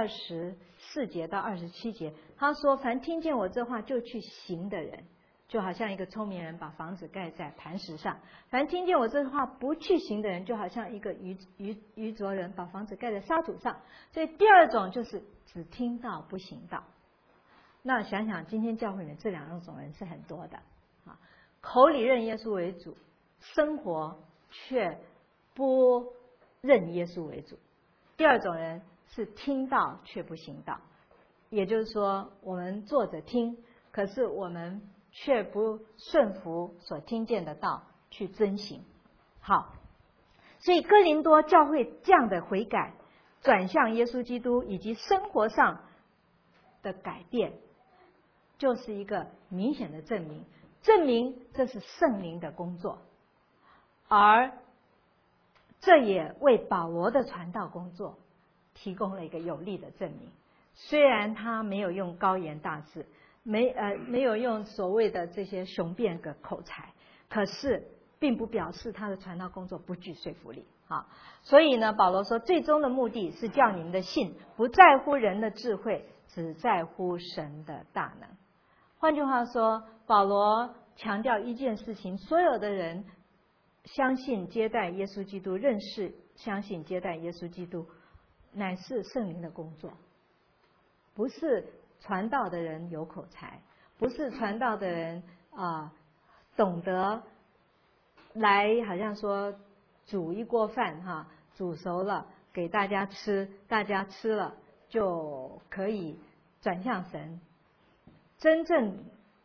[SPEAKER 1] 24节到27节，他说，凡听见我这话就去行的人，就好像一个聪明人把房子盖在磐石上；凡听见我这话不去行的人，就好像一个愚拙人把房子盖在沙土上。所以第二种就是只听到不行道。那想想今天教会里面这2种人是很多的口里认耶稣为主，生活却不认耶稣为主。第二种人是听到却不行道，也就是说我们坐着听，可是我们却不顺服所听见的道去遵行。好，所以哥林多教会这样的悔改，转向耶稣基督以及生活上的改变，就是一个明显的证明这是圣灵的工作，而这也为保罗的传道工作提供了一个有力的证明。虽然他没有用高言大志，没有用所谓的这些雄辩的口才，可是并不表示他的传道工作不具说服力所以呢，保罗说，最终的目的是叫你们的信不在乎人的智慧，只在乎神的大能。换句话说，保罗强调一件事情，所有的人相信接待耶稣基督，认识相信接待耶稣基督，乃是圣灵的工作，不是传道的人有口才，不是传道的人懂得来好像说煮一锅饭煮熟了给大家吃，大家吃了就可以转向神。真正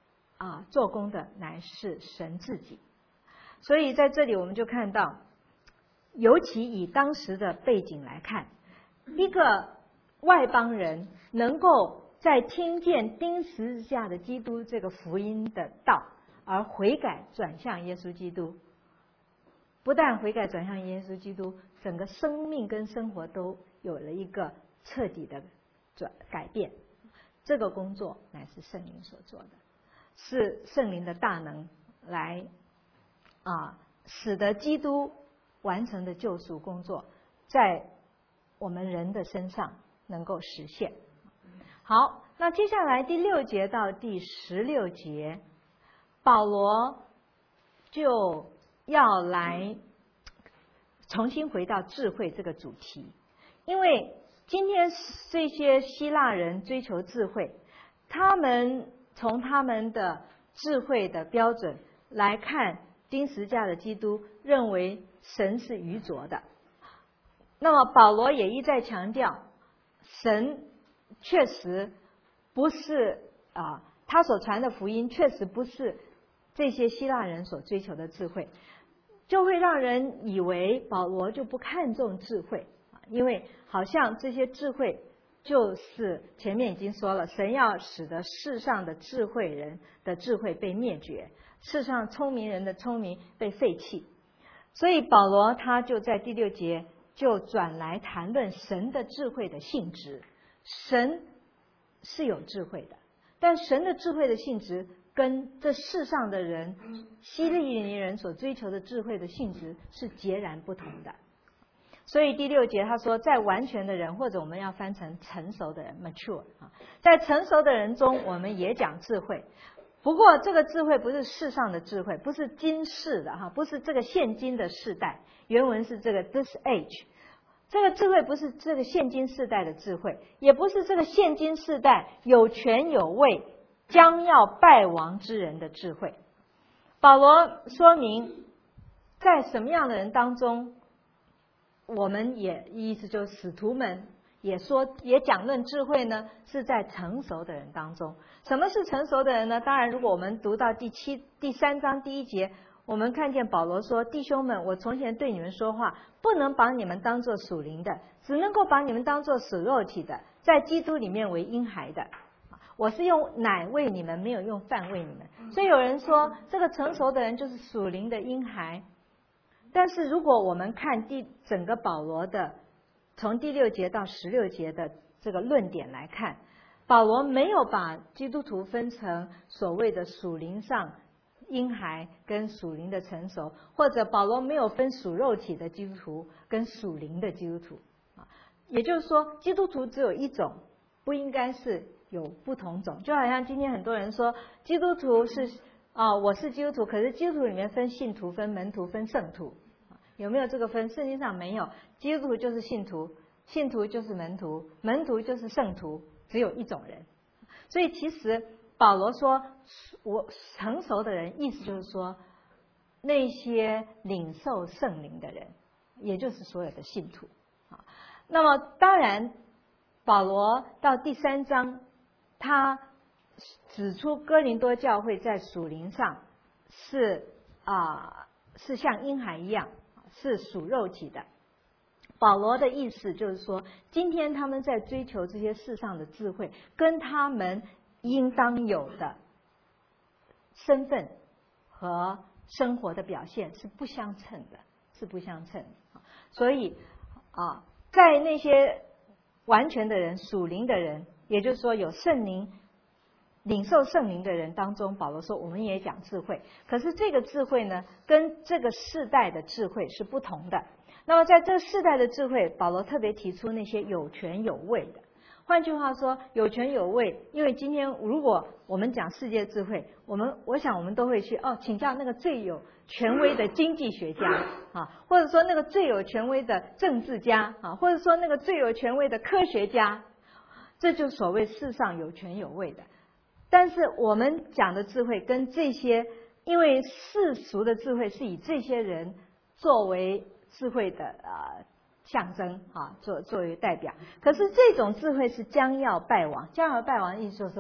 [SPEAKER 1] 做工的乃是神自己。所以在这里我们就看到，尤其以当时的背景来看，一个外邦人能够在听见钉十字架的基督这个福音的道而悔改转向耶稣基督，不但悔改转向耶稣基督，整个生命跟生活都有了一个彻底的改变。这个工作乃是圣灵所做的，是圣灵的大能来使得基督完成的救赎工作在我们人的身上能够实现。好，那接下来第6节到第16节，保罗就要来重新回到智慧这个主题。因为今天这些希腊人追求智慧，他们从他们的智慧的标准来看钉十字架的基督，认为神是愚拙的。那么保罗也一再强调，神确实不是他所传的福音确实不是这些希腊人所追求的智慧，就会让人以为保罗就不看重智慧，因为好像这些智慧就是前面已经说了，神要使得世上的智慧人的智慧被灭绝，世上聪明人的聪明被废弃。所以保罗他就在第6节就转来谈论神的智慧的性质。神是有智慧的，但神的智慧的性质跟这世上的人希利尼人所追求的智慧的性质是截然不同的。所以第6节他说，在完全的人，或者我们要翻成成熟的人 mature， 在成熟的人中我们也讲智慧，不过这个智慧不是世上的智慧，不是今世的不是这个现今的世代，原文是这个 this age， 这个智慧不是这个现今世代的智慧，也不是这个现今世代有权有位将要败亡之人的智慧。保罗说明在什么样的人当中，我们也意思就是使徒们也讲论智慧呢，是在成熟的人当中。什么是成熟的人呢？当然如果我们读到第3章第1节，我们看见保罗说，弟兄们，我从前对你们说话，不能把你们当作属灵的，只能够把你们当作属肉体的，在基督里面为婴孩的。我是用奶喂你们，没有用饭喂你们。所以有人说这个成熟的人就是属灵的婴孩，但是如果我们看整个保罗的从第6节到16节的这个论点来看，保罗没有把基督徒分成所谓的属灵上婴孩跟属灵的成熟，或者保罗没有分属肉体的基督徒跟属灵的基督徒。也就是说，基督徒只有一种，不应该是有不同种。就好像今天很多人说基督徒是我是基督徒，可是基督徒里面分信徒、分门徒、分圣徒，有没有这个分？圣经上没有。基督徒就是信徒，信徒就是门徒，门徒就是圣徒，只有一种人。所以其实保罗说我成熟的人，意思就是说那些领受圣灵的人，也就是所有的信徒。那么当然保罗到第3章他指出哥林多教会在属灵上是像婴孩一样，是属肉体的。保罗的意思就是说，今天他们在追求这些世上的智慧，跟他们应当有的身份和生活的表现是不相称的，是不相称的。所以在那些完全的人、属灵的人，也就是说有圣灵、领受圣灵的人当中，保罗说我们也讲智慧，可是这个智慧呢，跟这个世代的智慧是不同的。那么在这个世代的智慧，保罗特别提出那些有权有位的。换句话说，有权有位，因为今天如果我们讲世界智慧，我想我们都会去请教那个最有权威的经济学家或者说那个最有权威的政治家或者说那个最有权威的科学家，这就所谓世上有权有位的。但是我们讲的智慧跟这些，因为世俗的智慧是以这些人作为智慧的象征作为代表，可是这种智慧是将要败亡。将要败亡的意思就是说，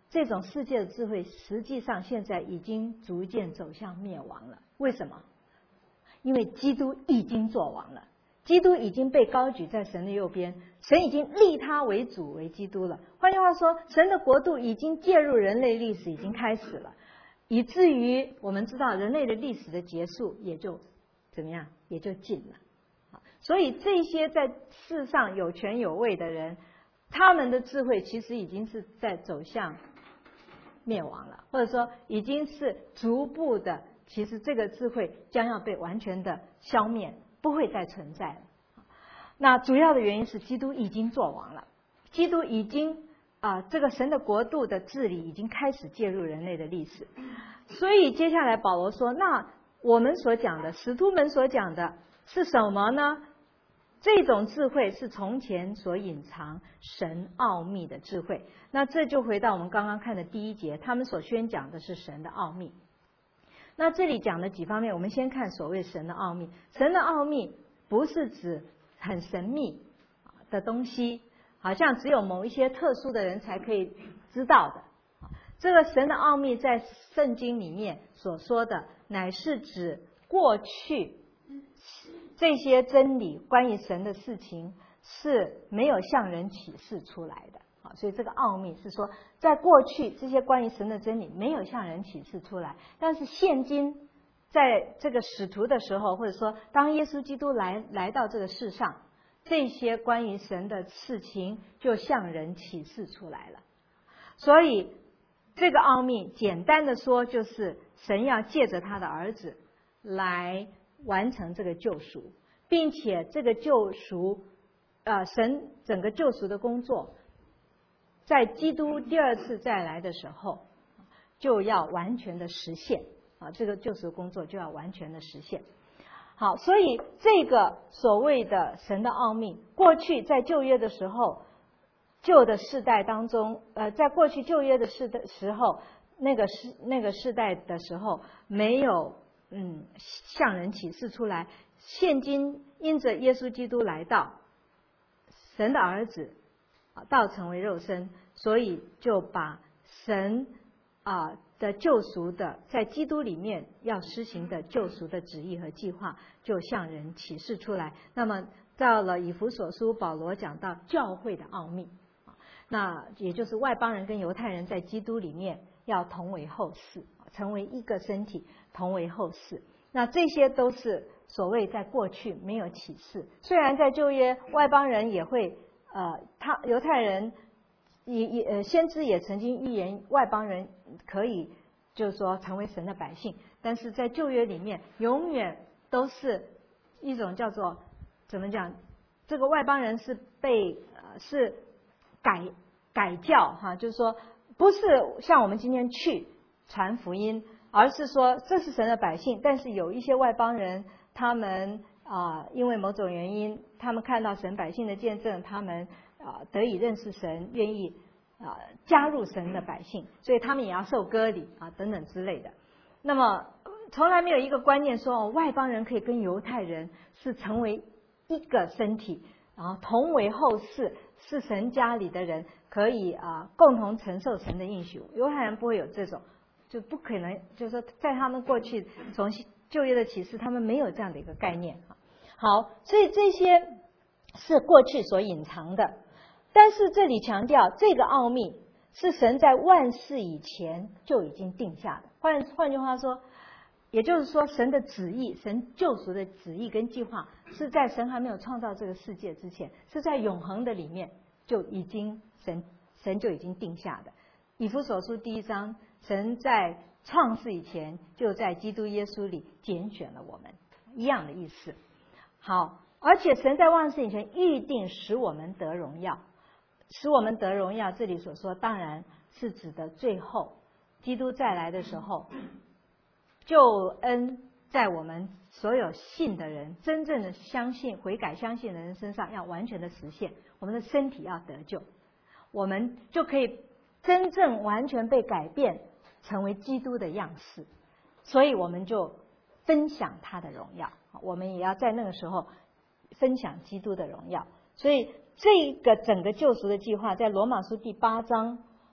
[SPEAKER 1] 这种世界的智慧实际上现在已经逐渐走向灭亡了。为什么？因为基督已经作王了，基督已经被高举在神的右边，神已经立他为主为基督了。换句话说，神的国度已经介入人类历史，已经开始了，以至于我们知道人类的历史的结束也就怎么样，也就近了。所以这些在世上有权有位的人，他们的智慧其实已经是在走向灭亡了，或者说已经是逐步的，其实这个智慧将要被完全的消灭，不会再存在了。那主要的原因是基督已经作王了，基督已经这个神的国度的治理已经开始介入人类的历史。所以接下来保罗说，那我们所讲的使徒们所讲的是什么呢？这种智慧是从前所隐藏神奥秘的智慧。那这就回到我们刚刚看的第一节，他们所宣讲的是神的奥秘。那这里讲的几方面，我们先看所谓神的奥秘。神的奥秘不是指很神秘的东西，好像只有某一些特殊的人才可以知道的。这个神的奥秘在圣经里面所说的，乃是指过去这些真理关于神的事情是没有向人启示出来的。所以这个奥秘是说，在过去这些关于神的真理没有向人启示出来，但是现今在这个使徒的时候，或者说当耶稣基督来到这个世上，这些关于神的事情就向人启示出来了。所以这个奥秘简单的说，就是神要借着他的儿子来完成这个救赎，并且这个救赎神整个救赎的工作在基督第二次再来的时候就要完全的实现这个救赎工作就要完全的实现。好，所以这个所谓的神的奥秘，过去在旧约的时候，旧的世代当中在过去旧约的时候，那个世代的时候没有向人启示出来，现今因着耶稣基督来到，神的儿子道成为肉身，所以就把神的救赎的在基督里面要施行的救赎的旨意和计划就向人启示出来。那么到了以弗所书，保罗讲到教会的奥秘，那也就是外邦人跟犹太人在基督里面要同为后嗣，成为一个身体，同为后嗣。那这些都是所谓在过去没有启示。虽然在旧约外邦人也会犹太人先知也曾经预言外邦人可以就是说成为神的百姓，但是在旧约里面永远都是一种叫做怎么讲，这个外邦人是被是改教就是说不是像我们今天去传福音，而是说这是神的百姓，但是有一些外邦人他们因为某种原因，他们看到神百姓的见证，他们得以认识神，愿意加入神的百姓，所以他们也要受割礼等等之类的。那么从来没有一个观念说外邦人可以跟犹太人是成为一个身体，然后同为后嗣，是神家里的人，可以共同承受神的应许。犹太人不会有这种，就不可能，就是说在他们过去从旧约的启示，他们没有这样的一个概念。好，所以这些是过去所隐藏的，但是这里强调这个奥秘是神在万事以前就已经定下的。换句话说，也就是说神的旨意，神救赎的旨意跟计划是在神还没有创造这个世界之前，是在永恒的里面就已经神就已经定下的。以弗所书1章，神在创世以前就在基督耶稣里拣选了我们，一样的意思。好，而且神在万事以前预定使我们得荣耀，使我们得荣耀，这里所说当然是指的最后基督再来的时候，救恩在我们所有信的人，真正的相信悔改相信的人身上要完全的实现，我们的身体要得救，我们就可以真正完全被改变成为基督的样式，所以我们就分享他的荣耀，我们也要在那个时候分享基督的荣耀。所以这个整个救赎的计划在罗马书8章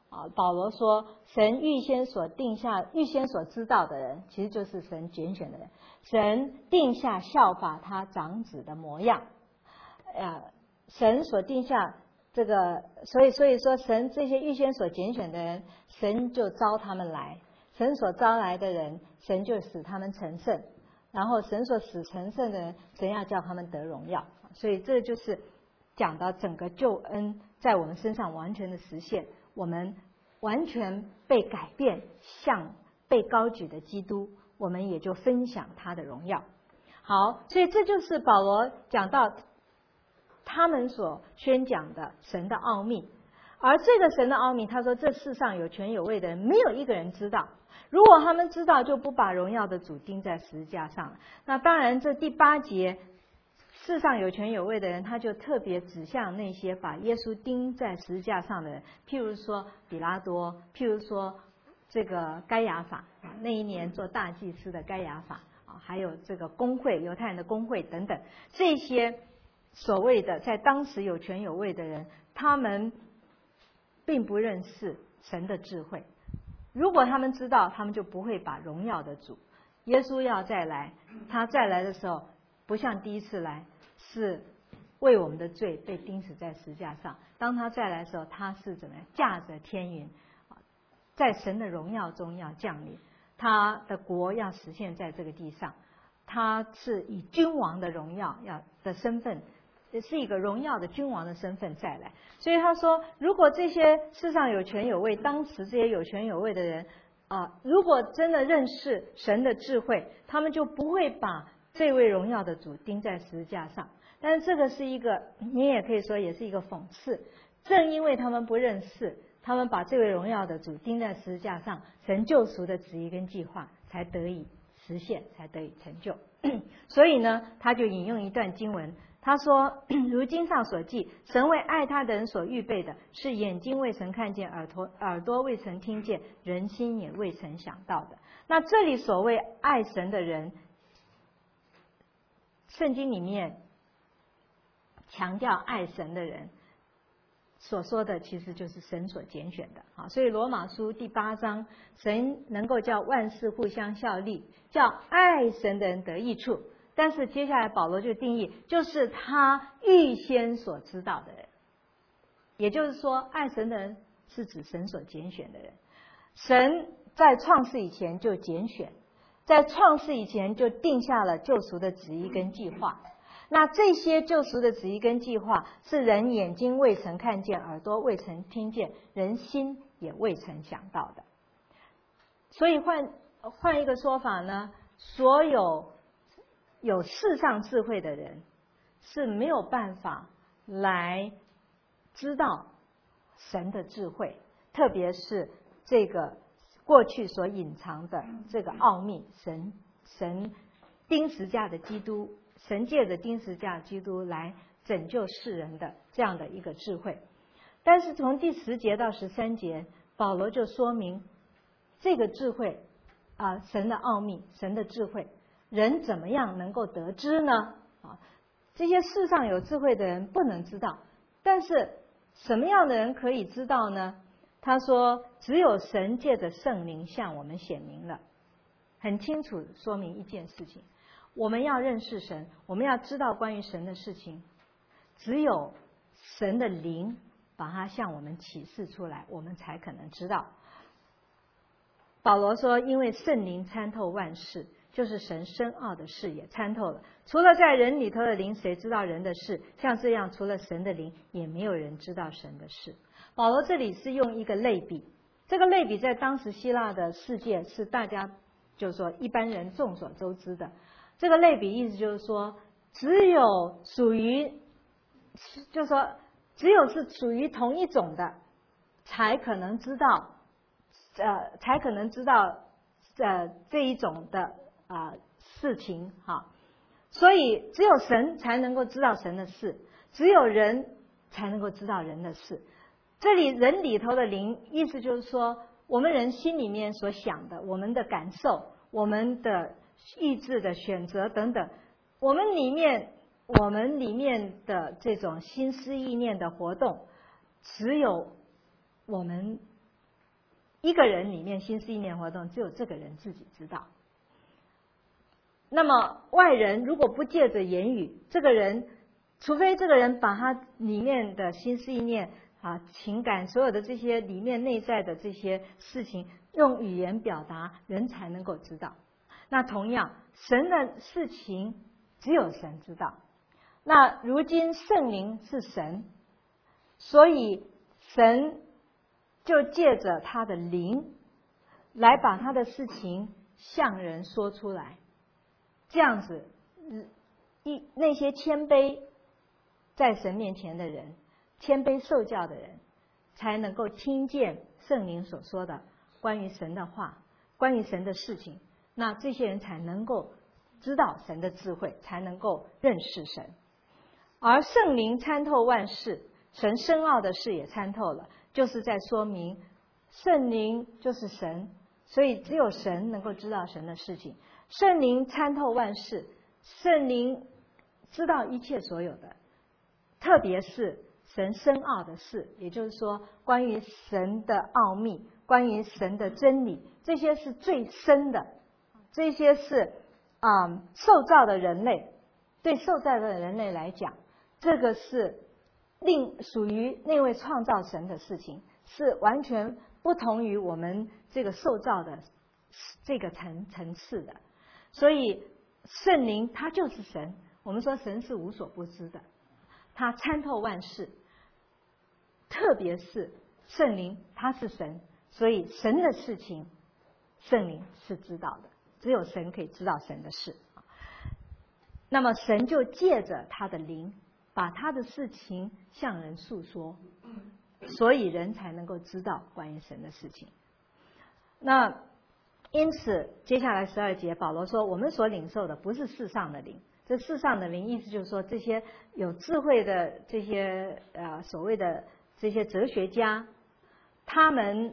[SPEAKER 1] 保罗说，神预先所知道的人，其实就是神拣选的人。神定下效法他长子的模样，神所定下这个，所以说，神这些预先所拣选的人，神就招他们来。神所招来的人，神就使他们成圣。然后神所使成圣的人，神要叫他们得荣耀。所以这就是讲到整个救恩在我们身上完全的实现，我们完全被改变，像被高举的基督，我们也就分享他的荣耀。好，所以这就是保罗讲到他们所宣讲的神的奥秘。而这个神的奥秘，他说这世上有权有位的人，没有一个人知道。如果他们知道，就不把荣耀的主钉在十字架上了。那当然，这第8节世上有权有位的人，他就特别指向那些把耶稣钉在十字架上的人，譬如说比拉多，譬如说这个该亚法，那一年做大祭司的该亚法，还有这个公会，犹太人的公会等等，这些所谓的在当时有权有位的人，他们并不认识神的智慧。如果他们知道，他们就不会把荣耀的主耶稣要再来，他再来的时候，不像第一次来是为我们的罪被钉死在十字架上，当他再来的时候，他是怎么样驾着天云，在神的荣耀中要降临，他的国要实现在这个地上，他是以君王的荣耀的身份，是一个荣耀的君王的身份再来。所以他说，如果这些世上有权有位，当时这些有权有位的人如果真的认识神的智慧，他们就不会把这位荣耀的主钉在十字架上。但是这个是一个，你也可以说也是一个讽刺，正因为他们不认识，他们把这位荣耀的主钉在十字架上，神救赎的旨意跟计划才得以实现，才得以成就。所以呢，他就引用一段经文，他说，如经上所记，神为爱他的人所预备的，是眼睛未曾看见，耳朵未曾听见，人心也未曾想到的。那这里所谓爱神的人，圣经里面强调爱神的人所说的，其实就是神所拣选的。所以罗马书第8章，神能够叫万事互相效力，叫爱神的人得益处。但是接下来保罗就定义，就是他预先所知道的人，也就是说，爱神的人是指神所拣选的人。神在创世以前就拣选，在创世以前就定下了救赎的旨意跟计划。那这些救赎的旨意跟计划，是人眼睛未曾看见，耳朵未曾听见，人心也未曾想到的。所以换一个说法呢，所有世上智慧的人是没有办法来知道神的智慧，特别是这个过去所隐藏的这个奥秘，神钉十字架的基督，神借着钉十字架的基督来拯救世人的这样的一个智慧。但是从第10节到13节，保罗就说明这个智慧神的奥秘，神的智慧，人怎么样能够得知呢？这些世上有智慧的人不能知道，但是什么样的人可以知道呢？他说，只有神借着圣灵向我们显明了，很清楚说明一件事情，我们要认识神，我们要知道关于神的事情，只有神的灵把它向我们启示出来，我们才可能知道。保罗说，因为圣灵参透万事，就是神深奥的事也参透了，除了在人里头的灵，谁知道人的事？像这样，除了神的灵，也没有人知道神的事。保罗这里是用一个类比，这个类比在当时希腊的世界是大家就是说一般人众所周知的。这个类比意思就是说，只有属于就是说只有是属于同一种的，才可能知道这一种的事情哈。所以只有神才能够知道神的事，只有人才能够知道人的事。这里人里头的灵，意思就是说，我们人心里面所想的，我们的感受，我们的意志的选择等等，我们里面的这种心思意念的活动，只有我们一个人里面心思意念活动，只有这个人自己知道。那么外人如果不借着言语，这个人除非这个人把他里面的心思意念情感所有的这些里面内在的这些事情用语言表达，人才能够知道。那同样神的事情只有神知道。那如今圣灵是神，所以神就借着他的灵来把他的事情向人说出来。这样子那些谦卑在神面前的人，谦卑受教的人，才能够听见圣灵所说的关于神的话，关于神的事情。那这些人才能够知道神的智慧，才能够认识神。而圣灵参透万事，神深奥的事也参透了，就是在说明圣灵就是神，所以只有神能够知道神的事情。圣灵参透万事，圣灵知道一切所有的，特别是神深奥的事，也就是说关于神的奥秘，关于神的真理，这些是最深的，这些是受造的人类，对受造的人类来讲，这个是属于那位创造神的事情，是完全不同于我们这个受造的这个层次的。所以圣灵他就是神，我们说神是无所不知的，他参透万事，特别是圣灵他是神，所以神的事情圣灵是知道的，只有神可以知道神的事。那么神就借着他的灵把他的事情向人诉说，所以人才能够知道关于神的事情。那因此接下来12节保罗说，我们所领受的不是世上的灵，这世上的灵意思就是说这些有智慧的这些所谓的这些哲学家他们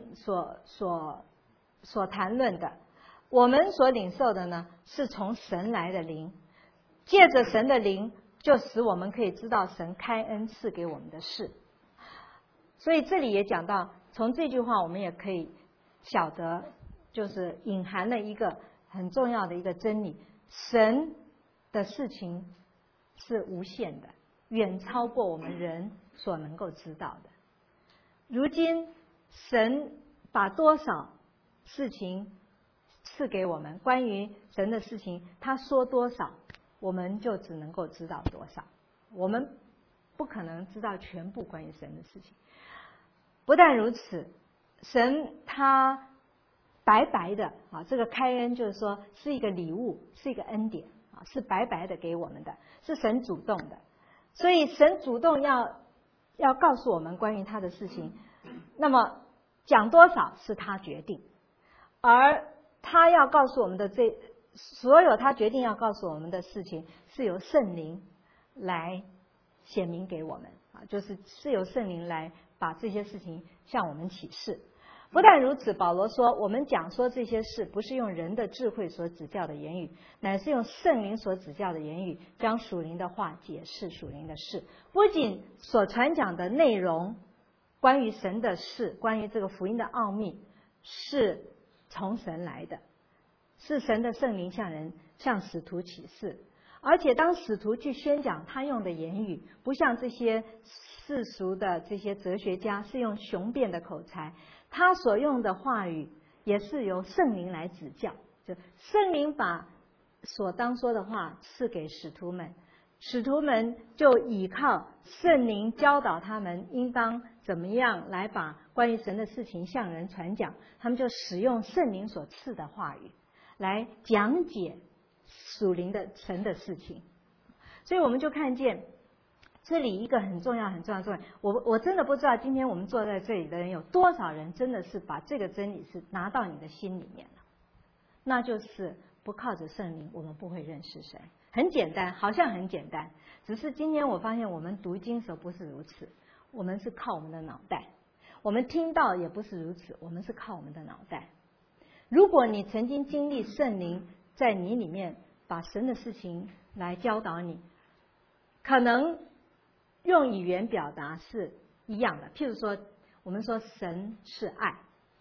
[SPEAKER 1] 所谈论的，我们所领受的呢是从神来的灵，借着神的灵就使我们可以知道神开恩赐给我们的事。所以这里也讲到，从这句话我们也可以晓得，就是隐含了一个很重要的一个真理，神的事情是无限的，远超过我们人所能够知道的。如今神把多少事情赐给我们，关于神的事情他说多少，我们就只能够知道多少，我们不可能知道全部关于神的事情。不但如此，神他白白的这个开恩就是说是一个礼物，是一个恩典是白白的给我们的，是神主动的。所以神主动要告诉我们关于他的事情，那么讲多少是他决定，而他要告诉我们的所有他决定要告诉我们的事情，是由圣灵来显明给我们是由圣灵来把这些事情向我们启示。不但如此，保罗说我们讲说这些事不是用人的智慧所指教的言语，乃是用圣灵所指教的言语，将属灵的话解释属灵的事。不仅所传讲的内容关于神的事，关于这个福音的奥秘是从神来的，是神的圣灵向使徒启示。而且当使徒去宣讲，他用的言语不像这些世俗的这些哲学家是用雄辩的口才，他所用的话语也是由圣灵来指教，就圣灵把所当说的话赐给使徒们，使徒们就依靠圣灵教导他们应当怎么样来把关于神的事情向人传讲，他们就使用圣灵所赐的话语来讲解属灵的神的事情。所以我们就看见这里一个很重要的重点，我真的不知道今天我们坐在这里的人有多少人真的是把这个真理是拿到你的心里面了，那就是不靠着圣灵我们不会认识神。很简单，好像很简单，只是今天我发现我们读经的时候不是如此，我们是靠我们的脑袋，我们听到也不是如此，我们是靠我们的脑袋。如果你曾经经历圣灵在你里面把神的事情来教导你，可能用语言表达是一样的。譬如说我们说神是爱，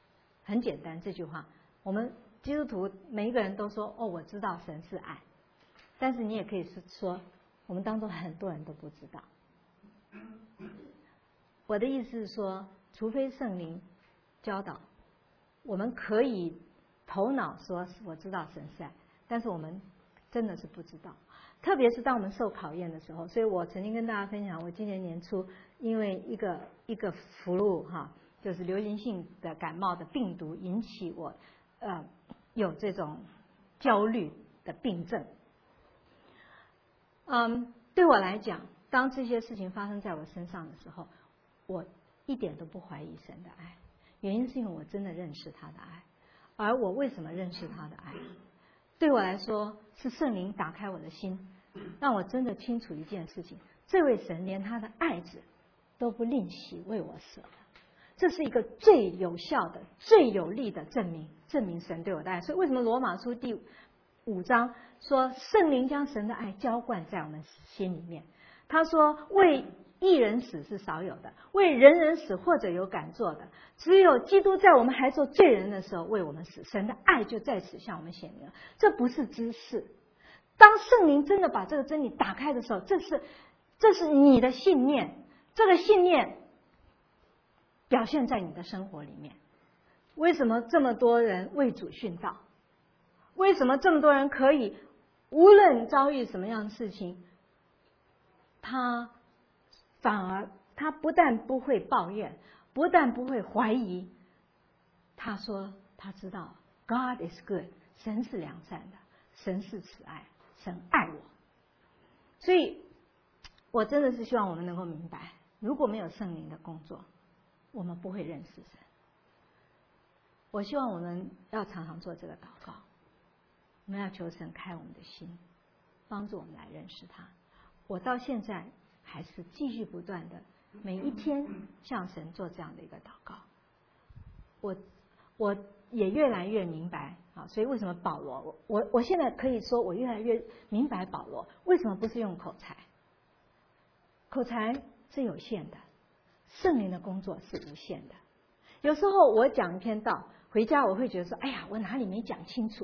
[SPEAKER 1] 很简单，这句话，我们基督徒每一个人都说，哦，我知道神是爱，但是你也可以是说，我们当中很多人都不知道。我的意思是说，除非圣灵教导，我们可以头脑说我知道神是爱，但是我们真的是不知道。特别是当我们受考验的时候，所以我曾经跟大家分享，我今年年初因为一个flu就是流行性的感冒的病毒引起我有这种焦虑的病症。对我来讲，当这些事情发生在我身上的时候，我一点都不怀疑神的爱，原因是因为我真的认识他的爱。而我为什么认识他的爱？对我来说，是圣灵打开我的心，让我真的清楚一件事情：这位神连他的爱子都不吝惜为我舍了。这是一个最有效的、最有力的证明神对我的爱。所以为什么罗马书第5章说圣灵将神的爱浇灌在我们心里面？他说为一人死是少有的，为人人死或者有敢做的，只有基督在我们还做罪人的时候为我们死，神的爱就在此向我们显明了。这不是知识，当圣灵真的把这个真理打开的时候，这是你的信念，这个信念表现在你的生活里面。为什么这么多人为主殉道？为什么这么多人可以无论遭遇什么样的事情，他反而他不但不会抱怨，不但不会怀疑，他说他知道 God is good， 神是良善的，神是慈爱，神爱我。所以我真的是希望我们能够明白，如果没有圣灵的工作，我们不会认识神。我希望我们要常常做这个祷告，我们要求神开我们的心，帮助我们来认识他。我到现在还是继续不断的每一天向神做这样的一个祷告。我也越来越明白啊，所以为什么保罗，我现在可以说我越来越明白保罗为什么不是用口才。口才是有限的，圣灵的工作是无限的。有时候我讲一篇道回家，我会觉得说，哎呀，我哪里没讲清楚。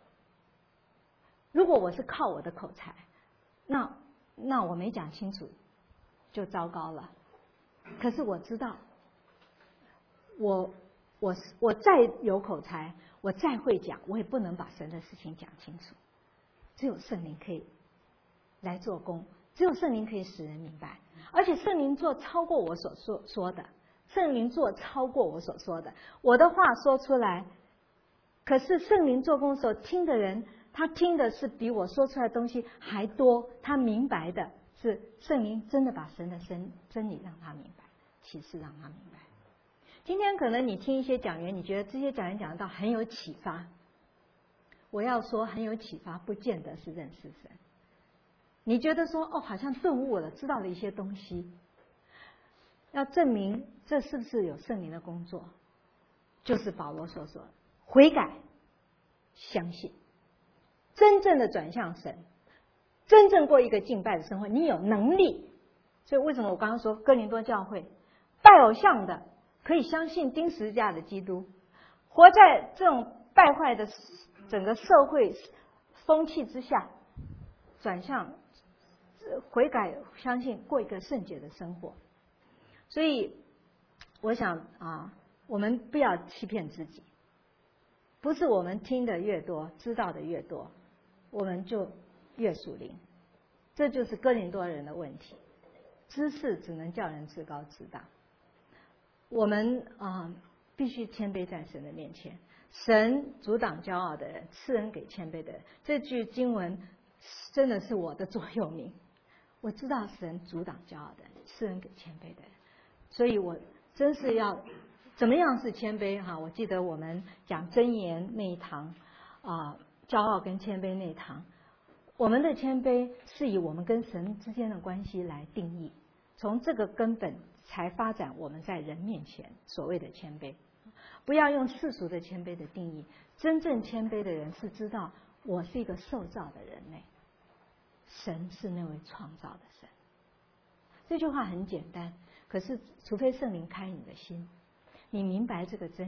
[SPEAKER 1] 如果我是靠我的口才，那我没讲清楚就糟糕了。可是我知道，我再有口才，我再会讲，我也不能把神的事情讲清楚。只有圣灵可以来做工，只有圣灵可以使人明白，而且圣灵做超过我所说的，圣灵做超过我所说的。我的话说出来，可是圣灵做工的时候，听的人他听的是比我说出来的东西还多，他明白的是圣灵真的把神的真理让他明白，启示让他明白。今天可能你听一些讲员，你觉得这些讲员讲的道很有启发，我要说很有启发不见得是认识神。你觉得说哦，好像顿悟了，知道了一些东西，要证明这是不是有圣灵的工作，就是保罗所说悔改相信，真正的转向神，真正过一个敬拜的生活，你有能力。所以为什么我刚刚说哥林多教会拜偶像的可以相信钉十字架的基督，活在这种败坏的整个社会风气之下，转向悔改相信过一个圣洁的生活。所以我想我们不要欺骗自己，不是我们听的越多，知道的越多，我们就越属灵。这就是哥林多人的问题，知识只能叫人自高自大。我们必须谦卑在神的面前，神阻挡骄傲的人，赐恩给谦卑的人。这句经文真的是我的座右铭。我知道神阻挡骄傲的人，赐恩给谦卑的人，所以我真是要怎么样是谦卑我记得我们讲箴言那一堂骄傲跟谦卑那一堂，我们的谦卑是以我们跟神之间的关系来定义，从这个根本才发展我们在人面前所谓的谦卑。不要用世俗的谦卑的定义，真正谦卑的人是知道我是一个受造的人类，神是那位创造的神。这句话很简单，可是除非圣灵开你的心，你明白这个真理，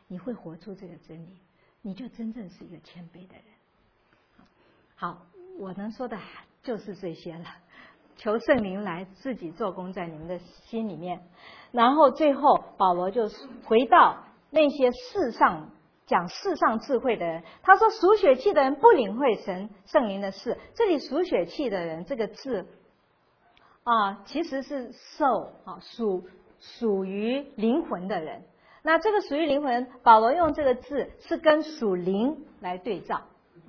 [SPEAKER 1] 你会活出这个真理，你就真正是一个谦卑的人。好，我能说的就是这些了。求圣灵来自己做工在你们的心里面。然后最后保罗就回到那些讲世上智慧的人，他说属血气的人不领会圣灵的事。这里属血气的人这个字其实是属于灵魂的人。那这个属于灵魂，保罗用这个字是跟属灵来对照。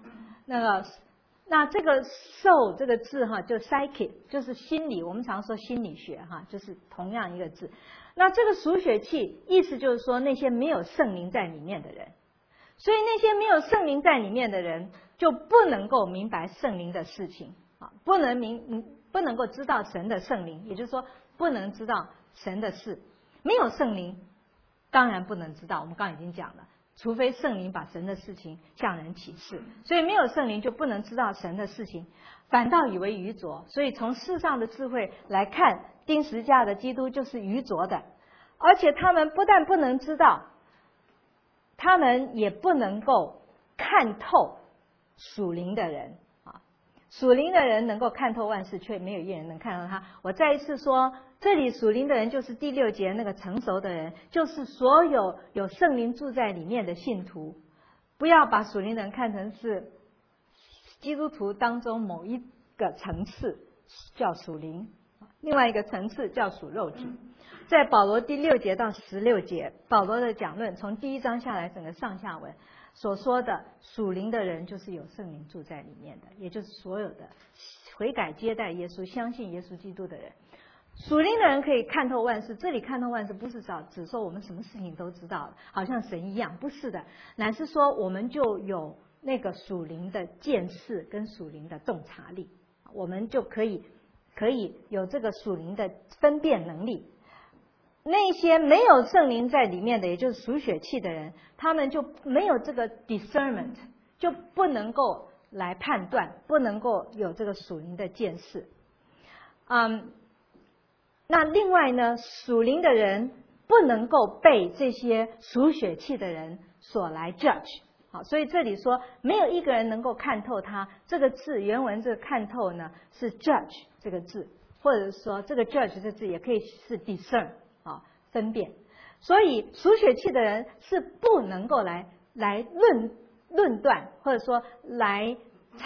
[SPEAKER 1] 那这个 soul 这个字就 psyche 就是心理，我们常说心理学就是同样一个字。那这个属血气意思就是说那些没有圣灵在里面的人，所以那些没有圣灵在里面的人就不能够明白圣灵的事情不能够知道神的圣灵，也就是说不能知道神的事。没有圣灵当然不能知道，我们刚刚已经讲了，除非圣灵把神的事情向人启示，所以没有圣灵就不能知道神的事情，反倒以为愚拙。所以从世上的智慧来看，钉十字架的基督就是愚拙的。而且他们不但不能知道，他们也不能够看透属灵的人属灵的人能够看透万事，却没有一人能看到他。我再一次说，这里属灵的人就是第6节那个成熟的人，就是所有有圣灵住在里面的信徒。不要把属灵的人看成是基督徒当中某一个层次叫属灵，另外一个层次叫属肉体。在保罗第6节到16节，保罗的讲论从第1章下来整个上下文所说的属灵的人就是有圣灵住在里面的，也就是所有的悔改接待耶稣相信耶稣基督的人。属灵的人可以看透万事，这里看透万事不是只说我们什么事情都知道了，好像神一样，不是的，乃是说我们就有那个属灵的见识跟属灵的洞察力，我们就可以有这个属灵的分辨能力。那些没有圣灵在里面的，也就是属血气的人，他们就没有这个 discernment， 就不能够来判断，不能够有这个属灵的见识。那另外呢，属灵的人不能够被这些属血气的人所来 judge。好，所以这里说没有一个人能够看透他，这个字原文这个看透呢是 judge 这个字，或者说这个 judge 这个字也可以是 discern。分辨。所以属血气的人是不能够来论断，或者说来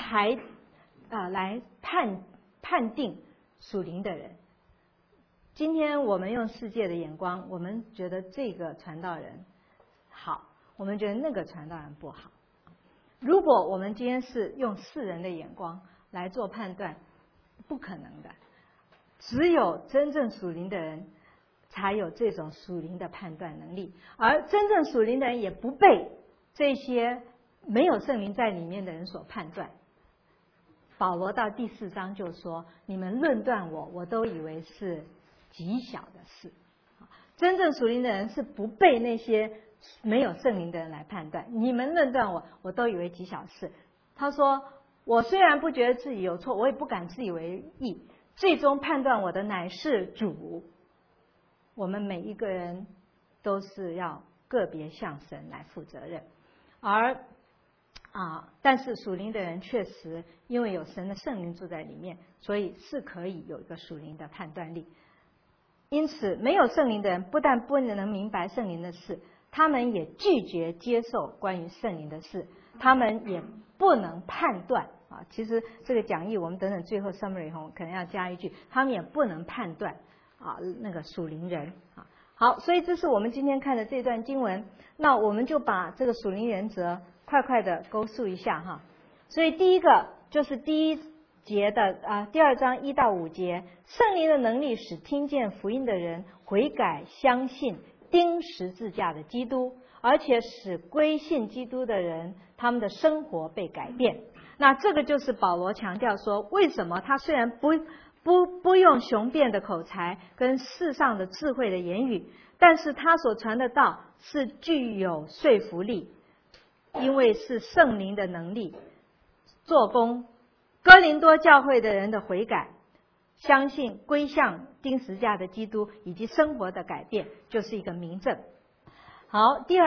[SPEAKER 1] 判定属灵的人。今天我们用世界的眼光，我们觉得这个传道人好，我们觉得那个传道人不好。如果我们今天是用世人的眼光来做判断，不可能的。只有真正属灵的人才有这种属灵的判断能力，而真正属灵的人也不被这些没有圣灵在里面的人所判断。保罗到第4章就说：你们论断我，我都以为是极小的事。真正属灵的人是不被那些没有圣灵的人来判断，你们论断我，我都以为极小事。他说：我虽然不觉得自己有错，我也不敢自以为义，最终判断我的乃是主。我们每一个人都是要个别向神来负责任，但是属灵的人确实因为有神的圣灵住在里面，所以是可以有一个属灵的判断力。因此没有圣灵的人不但不能明白圣灵的事，他们也拒绝接受关于圣灵的事，他们也不能判断其实这个讲义我们等等最后 summary 可能要加一句，他们也不能判断那个属灵人好，所以这是我们今天看的这段经文。那我们就把这个属灵原则快快的勾述一下所以第一个就是第1节的第2章1到5节，圣灵的能力使听见福音的人悔改相信钉十字架的基督，而且使归信基督的人他们的生活被改变。那这个就是保罗强调说，为什么他虽然不用雄辩的口才跟世上的智慧的言语，但是他所传的道是具有说服力，因为是圣灵的能力做工。哥林多教会的人的悔改相信归向钉十字架的基督以及生活的改变，就是一个明证。好，第二，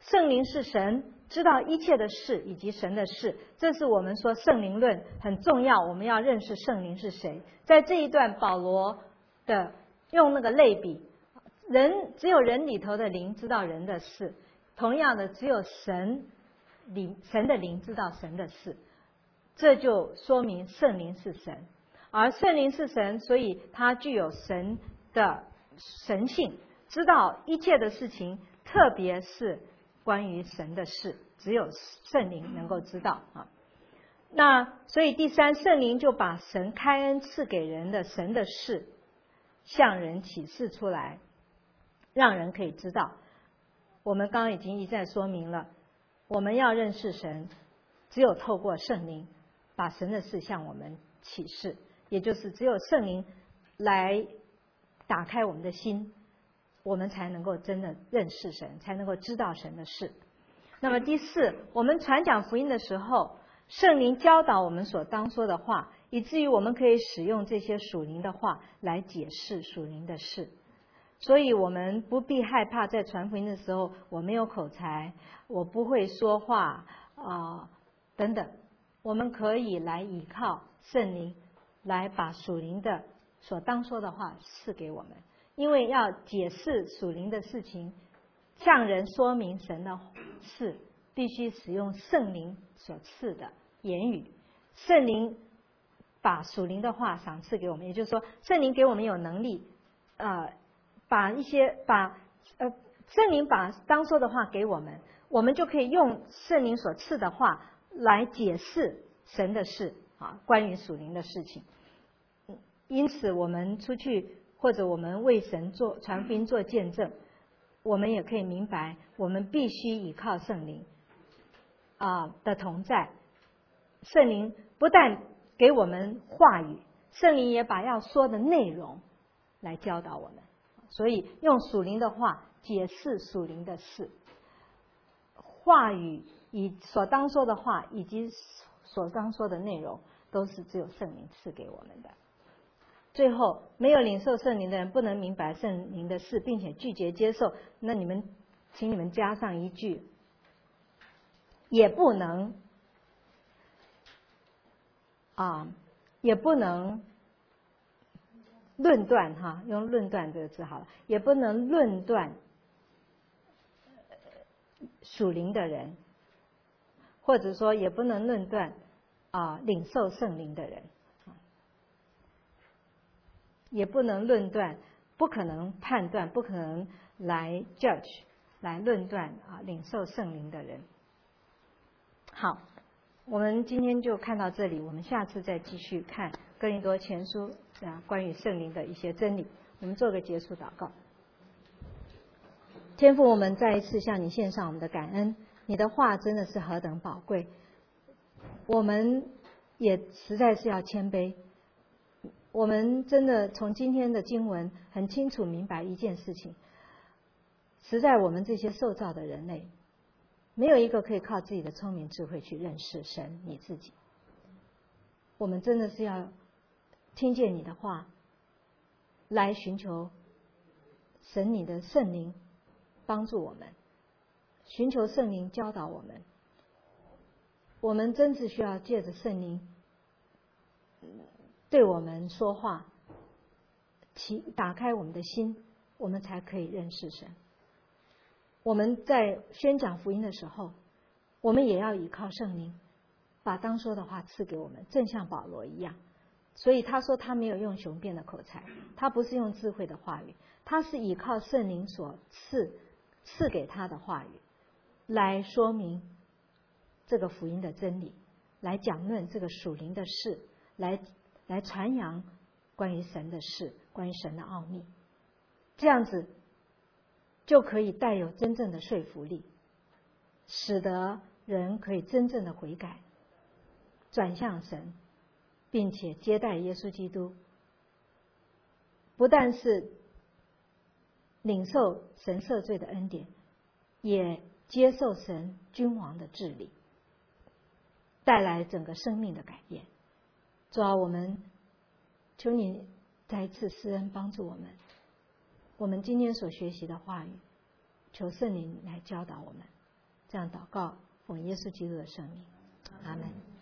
[SPEAKER 1] 圣灵是神，知道一切的事以及神的事，这是我们说圣灵论很重要，我们要认识圣灵是谁。在这一段保罗的用那个类比，只有人里头的灵知道人的事，同样的只有神的灵知道神的事，这就说明圣灵是神，而圣灵是神，所以他具有神的神性，知道一切的事情，特别是关于神的事，只有圣灵能够知道啊。那所以第三，圣灵就把神开恩赐给人的神的事向人启示出来，让人可以知道。我们刚刚已经一再说明了，我们要认识神，只有透过圣灵把神的事向我们启示，也就是只有圣灵来打开我们的心，我们才能够真的认识神，才能够知道神的事。那么第四，我们传讲福音的时候，圣灵教导我们所当说的话，以至于我们可以使用这些属灵的话来解释属灵的事。所以我们不必害怕在传福音的时候我没有口才，我不会说话等等，我们可以来依靠圣灵来把属灵的所当说的话赐给我们。因为要解释属灵的事情，向人说明神的事，必须使用圣灵所赐的言语。圣灵把属灵的话赏赐给我们，也就是说圣灵给我们有能力圣灵把当说的话给我们，我们就可以用圣灵所赐的话来解释神的事关于属灵的事情。因此我们出去或者我们为神传福音做见证，我们也可以明白，我们必须依靠圣灵的同在。圣灵不但给我们话语，圣灵也把要说的内容来教导我们。所以用属灵的话解释属灵的事，话语所当说的话以及所当说的内容，都是只有圣灵赐给我们的。最后，没有领受圣灵的人不能明白圣灵的事，并且拒绝接受。那请你们加上一句，也不能论断用论断这个字好了，也不能论断属灵的人，或者说也不能论断领受圣灵的人，也不能论断，不可能判断，不可能来 judge 来论断领受圣灵的人。好，我们今天就看到这里，我们下次再继续看哥林多前书关于圣灵的一些真理。我们做个结束祷告。天父，我们再一次向你献上我们的感恩，你的话真的是何等宝贵，我们也实在是要谦卑。我们真的从今天的经文很清楚明白一件事情，实在我们这些受造的人类，没有一个可以靠自己的聪明智慧去认识神你自己。我们真的是要听见你的话，来寻求神你的圣灵帮助我们，寻求圣灵教导我们。我们真是需要借着圣灵对我们说话，打开我们的心，我们才可以认识神。我们在宣讲福音的时候，我们也要依靠圣灵把当说的话赐给我们，正像保罗一样。所以他说他没有用雄辩的口才，他不是用智慧的话语，他是依靠圣灵所赐给他的话语来说明这个福音的真理，来讲论这个属灵的事，来传扬关于神的事，关于神的奥秘。这样子就可以带有真正的说服力，使得人可以真正的悔改，转向神，并且接待耶稣基督。不但是领受神赦罪的恩典，也接受神君王的治理，带来整个生命的改变。主啊，我们求你再一次施恩帮助我们，我们今天所学习的话语，求圣灵来教导我们， 这样祷告，奉耶稣基督的圣名，阿门。